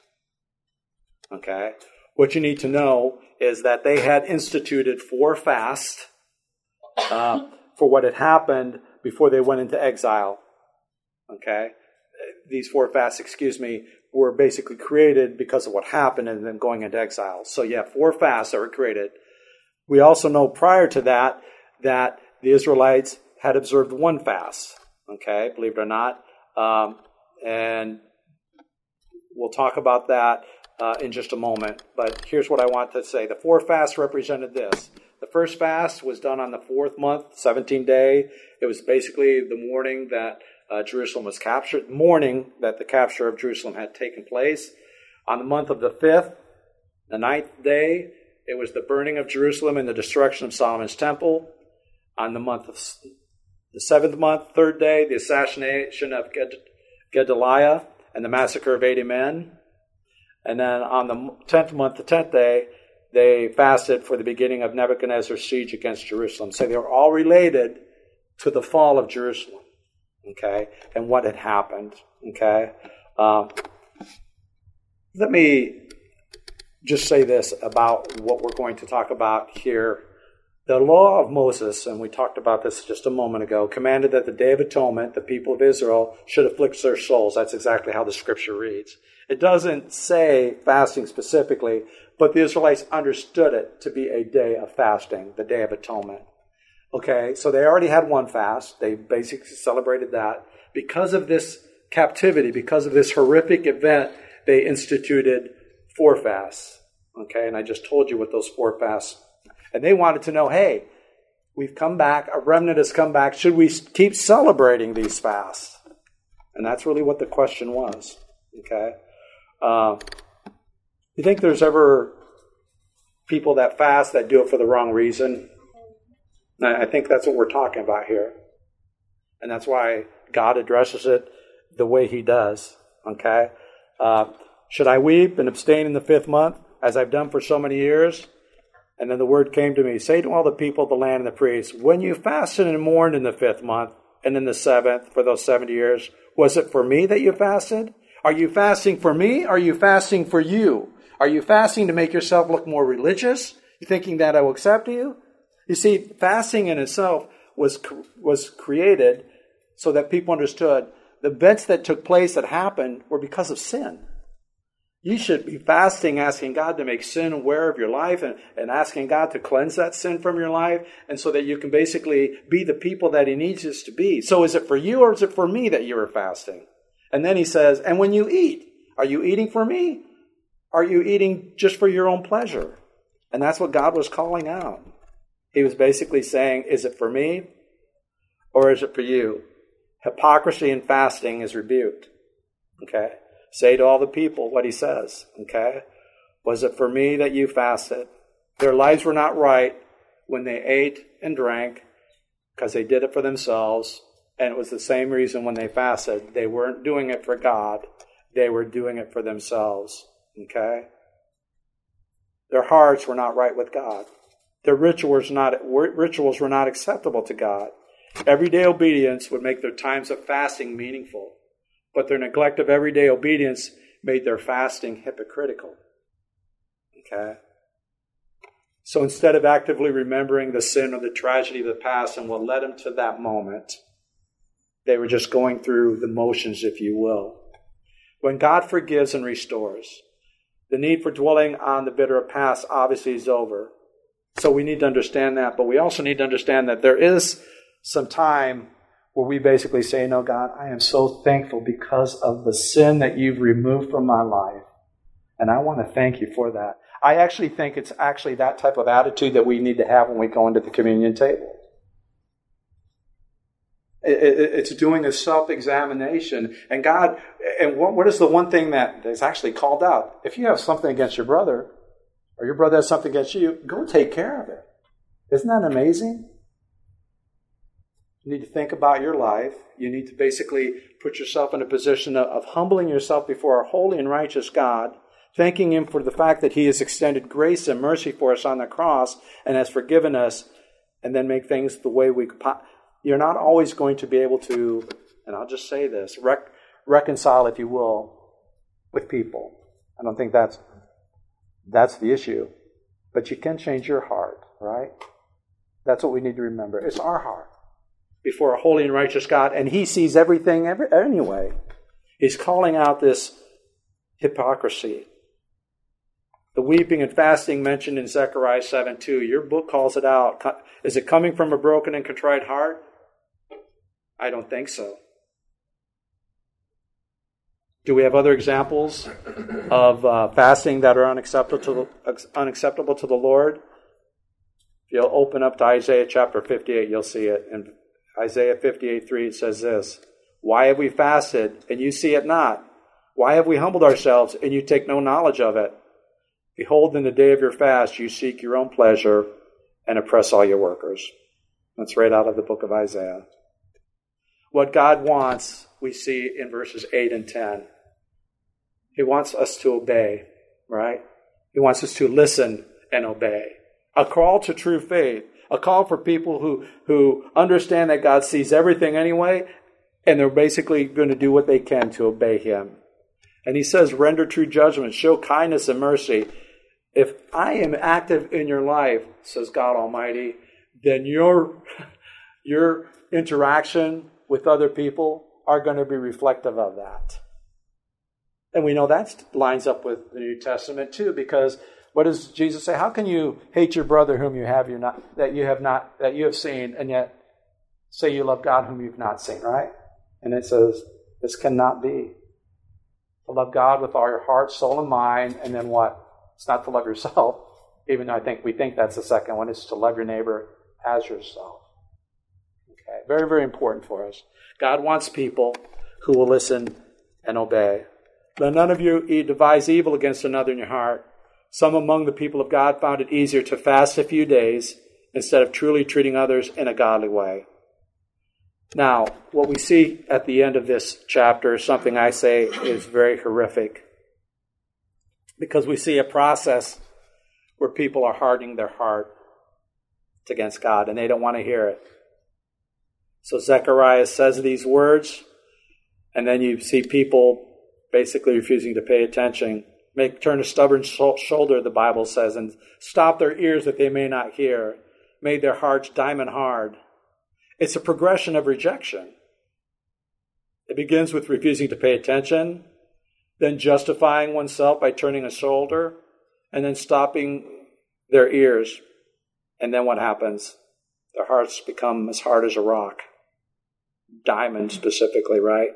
Okay. What you need to know is that they had instituted four fasts uh, for what had happened before they went into exile. Okay? These four fasts, excuse me, were basically created because of what happened and then going into exile. So you have four fasts that were created. We also know prior to that that the Israelites had observed one fast. Okay? Believe it or not. Um, and we'll talk about that Uh, in just a moment, but here's what I want to say. The four fasts represented this. The first fast was done on the fourth month, seventeenth day. It was basically the morning that uh, Jerusalem was captured, morning that the capture of Jerusalem had taken place. On the month of the fifth, the ninth day, it was the burning of Jerusalem and the destruction of Solomon's temple. On the month of the seventh month, third day, the assassination of Ged- Gedaliah and the massacre of eighty men. And then on the tenth month, the tenth day, they fasted for the beginning of Nebuchadnezzar's siege against Jerusalem. So they were all related to the fall of Jerusalem, okay, and what had happened, okay. Um, let me just say this about what we're going to talk about here The law of Moses, and we talked about this just a moment ago, commanded that the Day of Atonement, the people of Israel should afflict their souls. That's exactly how the scripture reads. It doesn't say fasting specifically, but the Israelites understood it to be a day of fasting, the Day of Atonement. Okay, so they already had one fast. They basically celebrated that. Because of this captivity, because of this horrific event, they instituted four fasts. Okay, and I just told you what those four fasts. And they wanted to know, hey, we've come back, a remnant has come back. Should we keep celebrating these fasts? And that's really what the question was. Okay, uh, you think there's ever people that fast that do it for the wrong reason? I think that's what we're talking about here. And that's why God addresses it the way he does. Okay? Uh, should I weep and abstain in the fifth month, as I've done for so many years? And then the word came to me, say to all the people of the land and the priests, when you fasted and mourned in the fifth month and in the seventh for those seventy years, was it for me that you fasted? Are you fasting for me? Or are you fasting for you? Are you fasting to make yourself look more religious? You thinking that I will accept you? You see, fasting in itself was was created so that people understood the events that took place that happened were because of sin. You should be fasting, asking God to make sin aware of your life and, and asking God to cleanse that sin from your life, and so that you can basically be the people that he needs us to be. So is it for you or is it for me that you are fasting? And then he says, and when you eat, are you eating for me? Are you eating just for your own pleasure? And that's what God was calling out. He was basically saying, is it for me or is it for you? Hypocrisy in fasting is rebuked. Okay? Say to all the people what he says. Okay? Was it for me that you fasted? Their lives were not right when they ate and drank because they did it for themselves. And it was the same reason when they fasted. They weren't doing it for God. They were doing it for themselves. Okay? Their hearts were not right with God. Their rituals, not, rituals were not acceptable to God. Everyday obedience would make their times of fasting meaningful, but their neglect of everyday obedience made their fasting hypocritical. Okay? So instead of actively remembering the sin or the tragedy of the past and what led them to that moment, they were just going through the motions, if you will. When God forgives and restores, the need for dwelling on the bitter past obviously is over. So we need to understand that, but we also need to understand that there is some time where we basically say, no, God, I am so thankful because of the sin that you've removed from my life. And I want to thank you for that. I actually think it's actually that type of attitude that we need to have when we go into the communion table. It's doing a self-examination. And God, and what is the one thing that is actually called out? If you have something against your brother, or your brother has something against you, go take care of it. Isn't that amazing? You need to think about your life. You need to basically put yourself in a position of, of humbling yourself before a holy and righteous God, thanking him for the fact that he has extended grace and mercy for us on the cross and has forgiven us, and then make things the way we... You're not always going to be able to, and I'll just say this, rec- reconcile, if you will, with people. I don't think that's that's the issue. But you can change your heart, right? That's what we need to remember. It's our heart before a holy and righteous God, and he sees everything every, anyway. He's calling out this hypocrisy. The weeping and fasting mentioned in Zechariah seven two, your book calls it out. Is it coming from a broken and contrite heart? I don't think so. Do we have other examples of uh, fasting that are unacceptable to, the, unacceptable to the Lord? If you'll open up to Isaiah chapter fifty-eight, you'll see it. In Isaiah fifty-eight three, it says this, why have we fasted, and you see it not? Why have we humbled ourselves, and you take no knowledge of it? Behold, in the day of your fast, you seek your own pleasure and oppress all your workers. That's right out of the book of Isaiah. What God wants, we see in verses eight and ten. He wants us to obey, right? He wants us to listen and obey. A call to true faith. A call for people who, who understand that God sees everything anyway, and they're basically going to do what they can to obey him. And he says, render true judgment, show kindness and mercy. If I am active in your life, says God Almighty, then your, your interaction with other people are going to be reflective of that. And we know that lines up with the New Testament too, because what does Jesus say? How can you hate your brother whom you have you not that you have not that you have seen, and yet say you love God whom you've not seen, right? And it says this cannot be. To love God with all your heart, soul, and mind, and then what? It's not to love yourself, even though I think we think that's the second one. It's to love your neighbor as yourself. Okay, very, very important for us. God wants people who will listen and obey. Let none of you devise evil against another in your heart. Some among the people of God found it easier to fast a few days instead of truly treating others in a godly way. Now, what we see at the end of this chapter is something I say is very horrific, because we see a process where people are hardening their heart against God and they don't want to hear it. So Zechariah says these words, and then you see people basically refusing to pay attention. Make turn a stubborn shoulder, the Bible says, and stop their ears that they may not hear. Made their hearts diamond hard. It's a progression of rejection. It begins with refusing to pay attention, then justifying oneself by turning a shoulder, and then stopping their ears. And then what happens? Their hearts become as hard as a rock. Diamond specifically, right?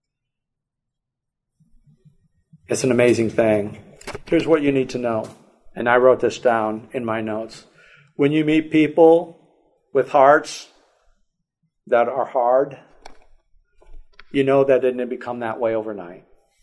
It's an amazing thing. Here's what you need to know. And I wrote this down in my notes. When you meet people with hearts that are hard, you know that it didn't become that way overnight.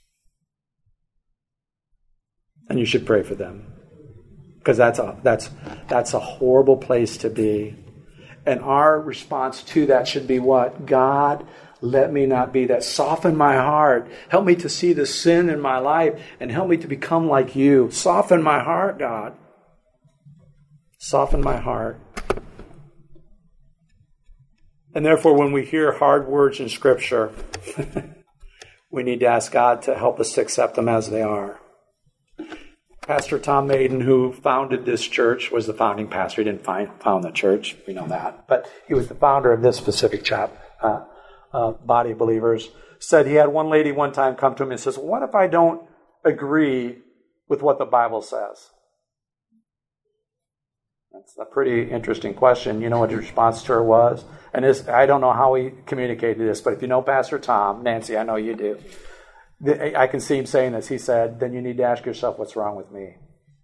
And you should pray for them. Because that's a, that's, that's a horrible place to be. And our response to that should be what? God, let me not be that. Soften my heart. Help me to see the sin in my life and help me to become like you. Soften my heart, God. Soften my heart. And therefore, when we hear hard words in Scripture, we need to ask God to help us to accept them as they are. Pastor Tom Maiden, who founded this church, was the founding pastor. He didn't find, found the church. We know that. But he was the founder of this specific chap, uh, uh, body of believers. Said he had one lady one time come to him and says, what if I don't agree with what the Bible says? That's a pretty interesting question. You know what his response to her was? And this, I don't know how he communicated this, but if you know Pastor Tom, Nancy, I know you do. I can see him saying this. He said, then you need to ask yourself, what's wrong with me?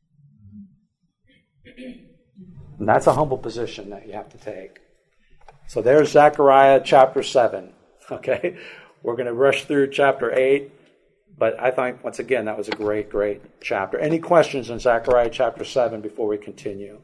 And that's a humble position that you have to take. So there's Zechariah chapter seven. Okay? We're going to rush through chapter eight. But I think, once again, that was a great, great chapter. Any questions on Zechariah chapter seven before we continue?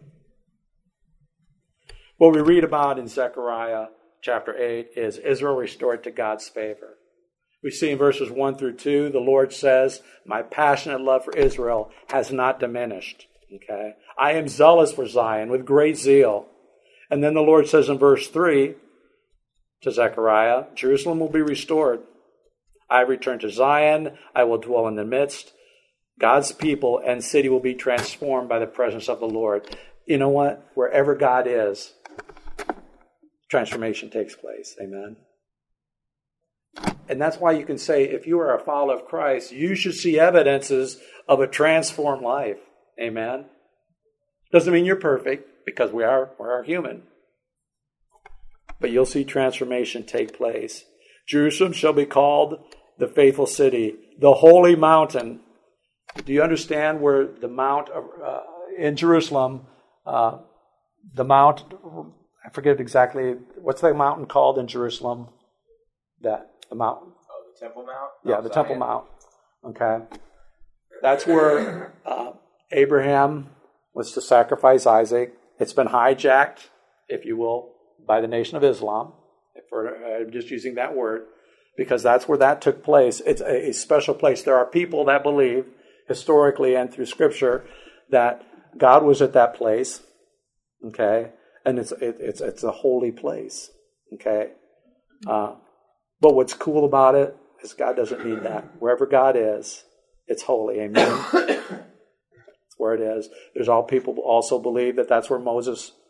What we read about in Zechariah chapter eight is Israel restored to God's favor. We see in verses one through two, the Lord says, my passionate love for Israel has not diminished. Okay? I am zealous for Zion with great zeal. And then the Lord says in verse three to Zechariah, Jerusalem will be restored. I return to Zion. I will dwell in the midst. God's people and city will be transformed by the presence of the Lord. You know what? Wherever God is, transformation takes place. Amen. And that's why you can say, if you are a follower of Christ, you should see evidences of a transformed life. Amen. Doesn't mean you're perfect, because we are, we are human. But you'll see transformation take place. Jerusalem shall be called the faithful city, the holy mountain. Do you understand where the mount uh, in Jerusalem, uh, the mount, I forget exactly, what's the mountain called in Jerusalem? That the mountain. Oh, the Temple Mount? Yeah, oh, the Zion. Temple Mount. Okay. That's where uh, Abraham was to sacrifice Isaac. It's been hijacked, if you will, by the Nation of Islam. If we're uh, just using that word, because that's where that took place. It's a, a special place. There are people that believe, historically and through Scripture, that God was at that place. Okay, and it's it, it's it's a holy place. Okay. Uh, But what's cool about it is God doesn't need that. Wherever God is, it's holy. Amen. That's where it is. There's all people also believe that that's where Moses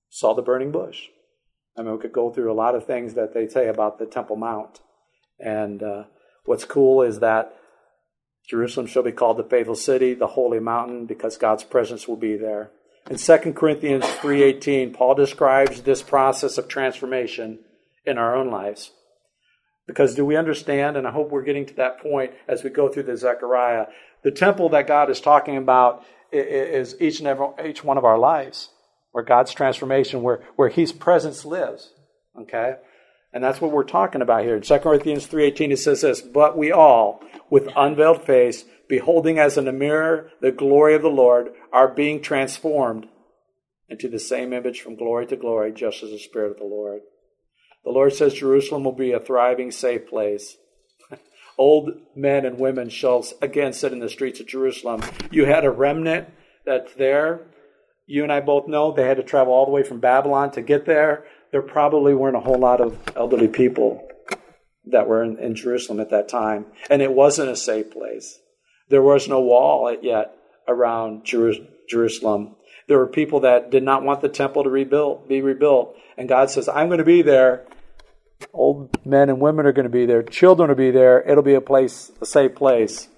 saw the burning bush. I mean, we could go through a lot of things that they say about the Temple Mount. And uh, what's cool is that Jerusalem shall be called the faithful city, the holy mountain, because God's presence will be there. In Second Corinthians three eighteen, Paul describes this process of transformation in our own lives. Because do we understand, and I hope we're getting to that point as we go through the Zechariah, the temple that God is talking about is each and every, each one of our lives, where God's transformation, where, where His presence lives. Okay? And that's what we're talking about here. In Second Corinthians three eighteen, it says this, but we all, with unveiled face, beholding as in a mirror the glory of the Lord, are being transformed into the same image from glory to glory, just as the Spirit of the Lord. The Lord says Jerusalem will be a thriving, safe place. Old men and women shall again sit in the streets of Jerusalem. You had a remnant that's there. You and I both know they had to travel all the way from Babylon to get there. There probably weren't a whole lot of elderly people that were in, in Jerusalem at that time. And it wasn't a safe place. There was no wall yet around Jeru- Jerusalem. There were people that did not want the temple to rebuild, be rebuilt. And God says, I'm going to be there. Old men and women are going to be there. Children will be there. It'll be a place, a safe place.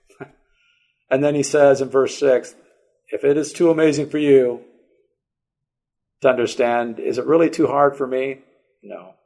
And then he says in verse six, if it is too amazing for you to understand, is it really too hard for me? No.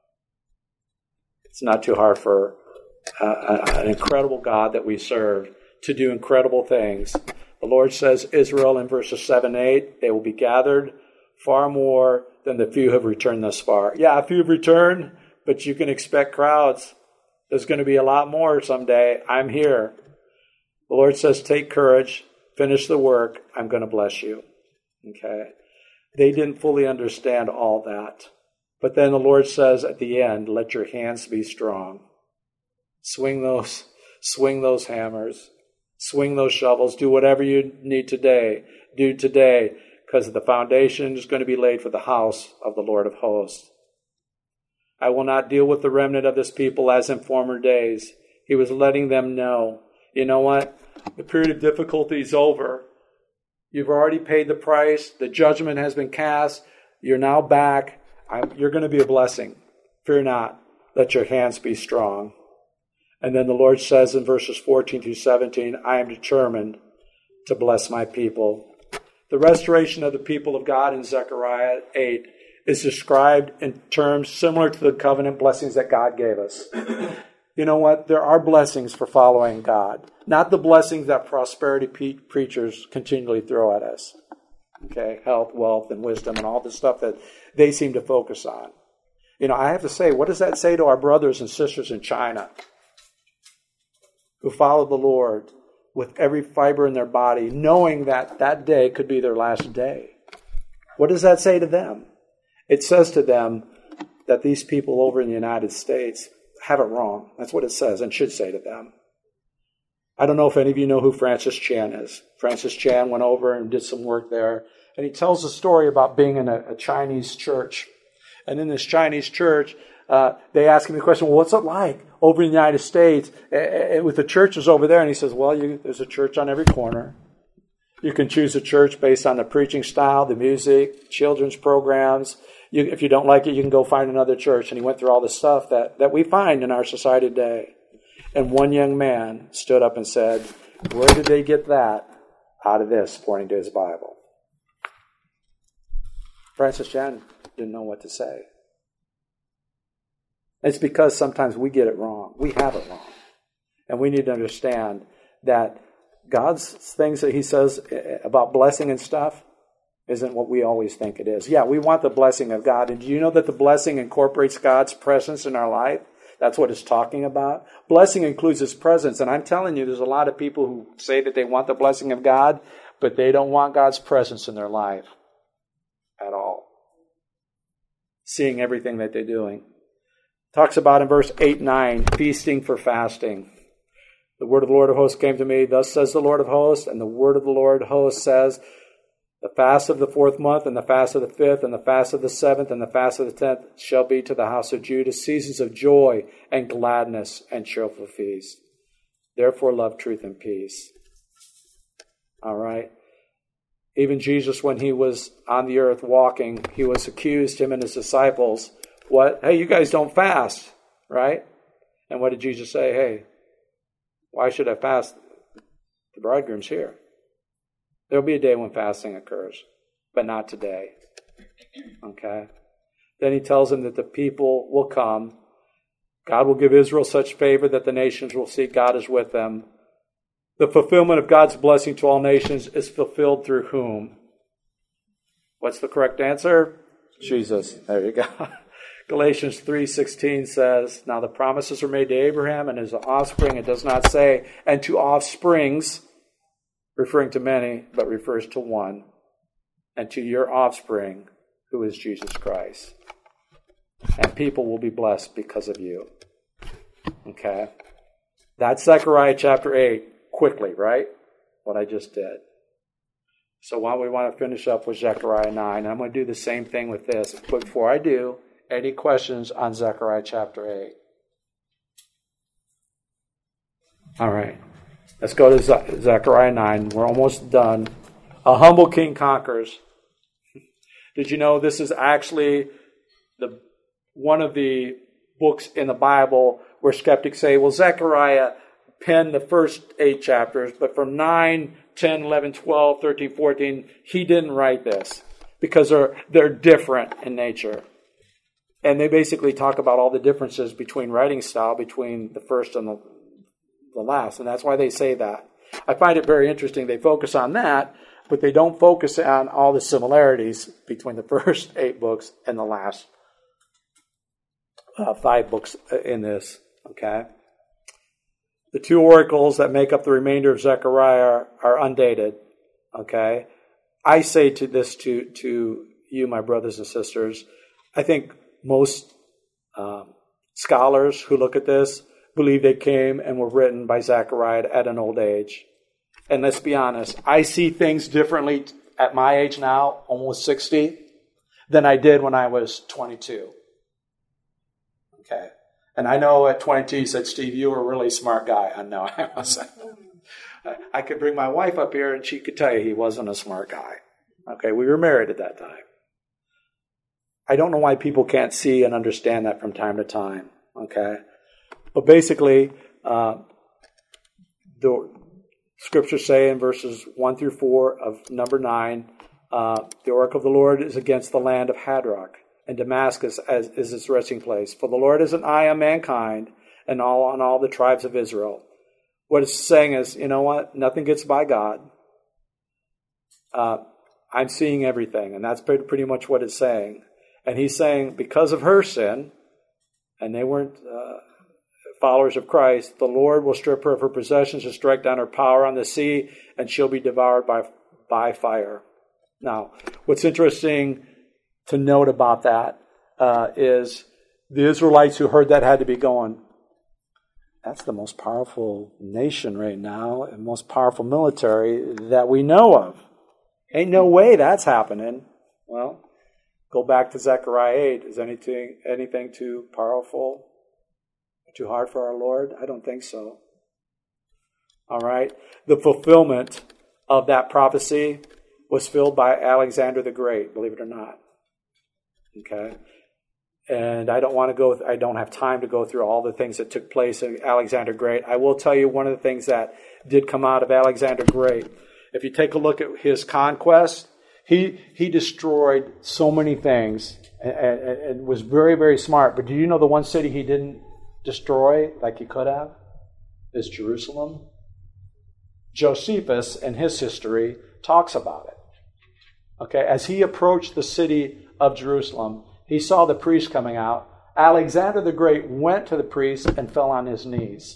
It's not too hard for uh, an incredible God that we serve to do incredible things. The Lord says, Israel in verses seven and eight, they will be gathered far more than the few have returned thus far. Yeah, a few have returned, but you can expect crowds. There's going to be a lot more someday. I'm here. The Lord says, take courage, finish the work. I'm going to bless you. Okay. They didn't fully understand all that. But then the Lord says at the end, let your hands be strong. Swing those, swing those hammers. Swing those shovels. Do whatever you need today. Do today, because the foundation is going to be laid for the house of the Lord of hosts. I will not deal with the remnant of this people as in former days. He was letting them know, you know what? The period of difficulty is over. You've already paid the price. The judgment has been cast. You're now back. I'm, you're going to be a blessing. Fear not. Let your hands be strong. And then the Lord says in verses fourteen through seventeen, I am determined to bless my people. The restoration of the people of God in Zechariah eight is described in terms similar to the covenant blessings that God gave us. You know what? There are blessings for following God, not the blessings that prosperity pe- preachers continually throw at us. Okay, health, wealth, and wisdom, and all the stuff that they seem to focus on. You know, I have to say, what does that say to our brothers and sisters in China who follow the Lord with every fiber in their body, knowing that that day could be their last day? What does that say to them? It says to them that these people over in the United States have it wrong. That's what it says and should say to them. I don't know if any of you know who Francis Chan is. Francis Chan went over and did some work there. And he tells a story about being in a, a Chinese church. And in this Chinese church, uh, they ask him the question, well, what's it like over in the United States uh, with the churches over there? And he says, well, you, there's a church on every corner. You can choose a church based on the preaching style, the music, children's programs. You, if you don't like it, you can go find another church. And he went through all the stuff that, that we find in our society today. And one young man stood up and said, where did they get that out of this, pointing to his Bible? Francis Chan didn't know what to say. It's because sometimes we get it wrong. We have it wrong. And we need to understand that God's things that he says about blessing and stuff isn't what we always think it is. Yeah, we want the blessing of God. And do you know that the blessing incorporates God's presence in our life? That's what it's talking about. Blessing includes His presence. And I'm telling you, there's a lot of people who say that they want the blessing of God, but they don't want God's presence in their life at all. Seeing everything that they're doing. Talks about in verse eight and nine, feasting for fasting. The word of the Lord of hosts came to me, thus says the Lord of hosts, and the word of the Lord of hosts says, the fast of the fourth month, and the fast of the fifth, and the fast of the seventh, and the fast of the tenth shall be to the house of Judah seasons of joy and gladness and cheerful feast. Therefore love truth and peace. All right. Even Jesus, when he was on the earth walking, he was accused, him and his disciples, what? Hey, you guys don't fast, right? And what did Jesus say? Hey, why should I fast? The bridegroom's here. There'll be a day when fasting occurs, but not today. Okay? Then he tells them that the people will come. God will give Israel such favor that the nations will see God is with them. The fulfillment of God's blessing to all nations is fulfilled through whom? What's the correct answer? Jesus. There you go. Galatians three sixteen says, now the promises are made to Abraham and his offspring. It does not say, and to offsprings, referring to many, but refers to one, and to your offspring, who is Jesus Christ. And people will be blessed because of you. Okay? That's Zechariah chapter eight. Quickly, right? What I just did. So why we want to finish up with Zechariah nine. I'm going to do the same thing with this. But before I do, any questions on Zechariah chapter eight? All right. Let's go to Ze- Zechariah nine. We're almost done. A humble king conquers. Did you know this is actually the one of the books in the Bible where skeptics say, well, Zechariah penned the first eight chapters, but from nine, ten, eleven, twelve, thirteen, fourteen, he didn't write this because they're, they're different in nature. And they basically talk about all the differences between writing style between the first and the, the last. And that's why they say that. I find it very interesting. They focus on that, but they don't focus on all the similarities between the first eight books and the last uh, five books in this. Okay? The two oracles that make up the remainder of Zechariah are undated. Okay? I say to this to, to you, my brothers and sisters, I think most um, scholars who look at this believe they came and were written by Zechariah at an old age. And let's be honest, I see things differently at my age now, almost sixty, than I did when I was twenty-two. Okay? And I know at twenty-two, you said, Steve, you were a really smart guy. I know I wasn't. I could bring my wife up here and she could tell you he wasn't a smart guy. Okay, we were married at that time. I don't know why people can't see and understand that from time to time. Okay? But basically, uh, the scriptures say in verses one through four of number nine, uh, the oracle of the Lord is against the land of Hadrach, and Damascus as is its resting place. For the Lord is an eye on mankind and all on all the tribes of Israel. What it's saying is, you know what? Nothing gets by God. Uh, I'm seeing everything, and that's pretty much what it's saying. And he's saying, because of her sin, and they weren't uh, followers of Christ, the Lord will strip her of her possessions and strike down her power on the sea, and she'll be devoured by, by fire. Now, what's interesting to note about that uh, is the Israelites who heard that had to be going, that's the most powerful nation right now and most powerful military that we know of. Ain't no way that's happening. Well, go back to Zechariah eight. Is anything anything too powerful, too hard for our Lord? I don't think so. All right. The fulfillment of that prophecy was filled by Alexander the Great, believe it or not. Okay. And I don't want to go, I don't have time to go through all the things that took place in Alexander Great. I will tell you one of the things that did come out of Alexander Great. If you take a look at his conquest, he he destroyed so many things and, and, and was very, very smart. But do you know the one city he didn't destroy like he could have? Is Jerusalem. Josephus in his history talks about it. Okay, as he approached the city of Jerusalem, he saw the priest coming out. Alexander the Great went to the priest and fell on his knees.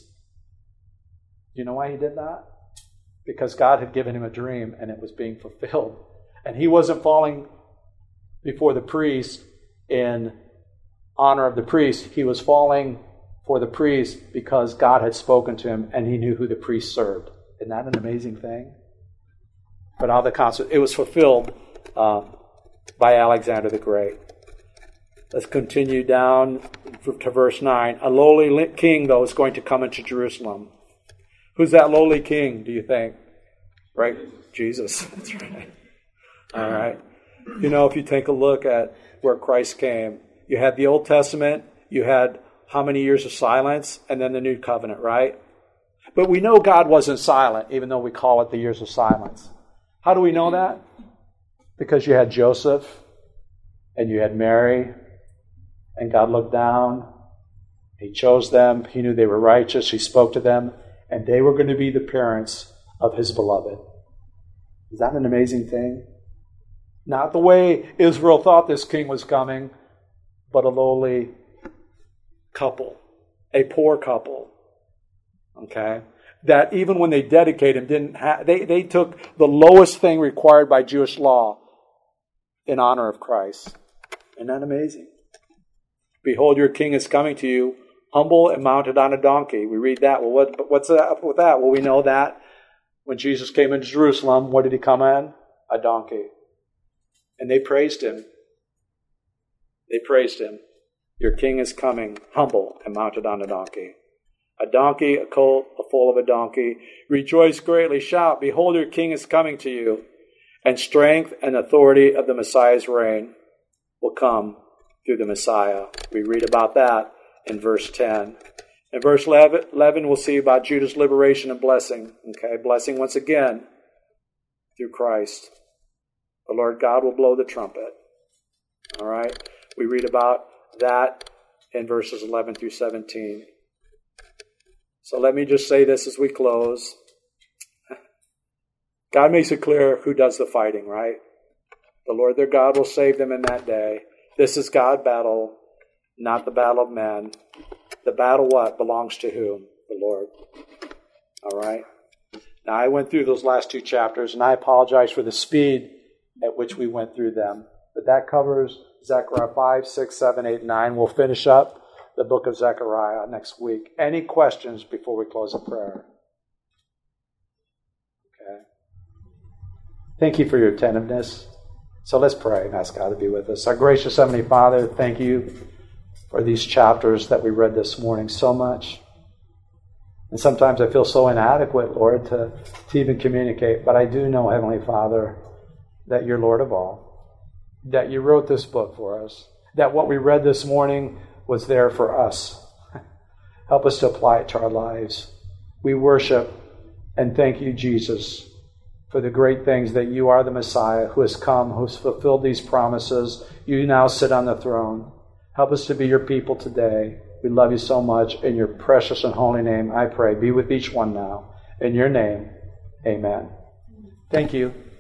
Do you know why he did that? Because God had given him a dream and it was being fulfilled. And he wasn't falling before the priest in honor of the priest. He was falling for the priest because God had spoken to him and he knew who the priest served. Isn't that an amazing thing? But all the concert, it was fulfilled uh, by Alexander the Great. Let's continue down to verse nine. A lowly king, though, is going to come into Jerusalem. Who's that lowly king, do you think? Right? Jesus. That's right. All right. You know, if you take a look at where Christ came, you had the Old Testament, you had how many years of silence, and then the New Covenant, right? But we know God wasn't silent, even though we call it the years of silence. How do we know that? Because you had Joseph, and you had Mary, and God looked down. He chose them. He knew they were righteous. He spoke to them, and they were going to be the parents of His beloved. Is that an amazing thing? Not the way Israel thought this king was coming, but a lowly couple, a poor couple. Okay? That even when they dedicated him, didn't ha- they, they took the lowest thing required by Jewish law in honor of Christ. Isn't that amazing? Behold, your king is coming to you, humble and mounted on a donkey. We read that. Well, what, what's up with that? Well, we know that when Jesus came into Jerusalem, what did he come in? A donkey. And they praised him. They praised him. Your king is coming, humble and mounted on a donkey. A donkey, a colt, a foal of a donkey. Rejoice greatly, shout, behold, your king is coming to you. And strength and authority of the Messiah's reign will come through the Messiah. We read about that in verse ten. In verse eleven, we'll see about Judah's liberation and blessing. Okay, blessing once again through Christ. The Lord God will blow the trumpet. All right, we read about that in verses eleven through seventeen. So let me just say this as we close. God makes it clear who does the fighting, right? The Lord their God will save them in that day. This is God's battle, not the battle of men. The battle what? Belongs to whom? The Lord. All right? Now, I went through those last two chapters, and I apologize for the speed at which we went through them. But that covers Zechariah five, six, seven, eight, nine. We'll finish up the book of Zechariah next week. Any questions before we close in prayer? Okay. Thank you for your attentiveness. So let's pray and ask God to be with us. Our gracious Heavenly Father, thank you for these chapters that we read this morning so much. And sometimes I feel so inadequate, Lord, to, to even communicate. But I do know, Heavenly Father, that you're Lord of all, that you wrote this book for us, that what we read this morning was there for us. Help us to apply it to our lives. We worship and thank you, Jesus, for the great things that you are the Messiah who has come, who has fulfilled these promises. You now sit on the throne. Help us to be your people today. We love you so much. In your precious and holy name, I pray. Be with each one now. In your name, amen. Thank you.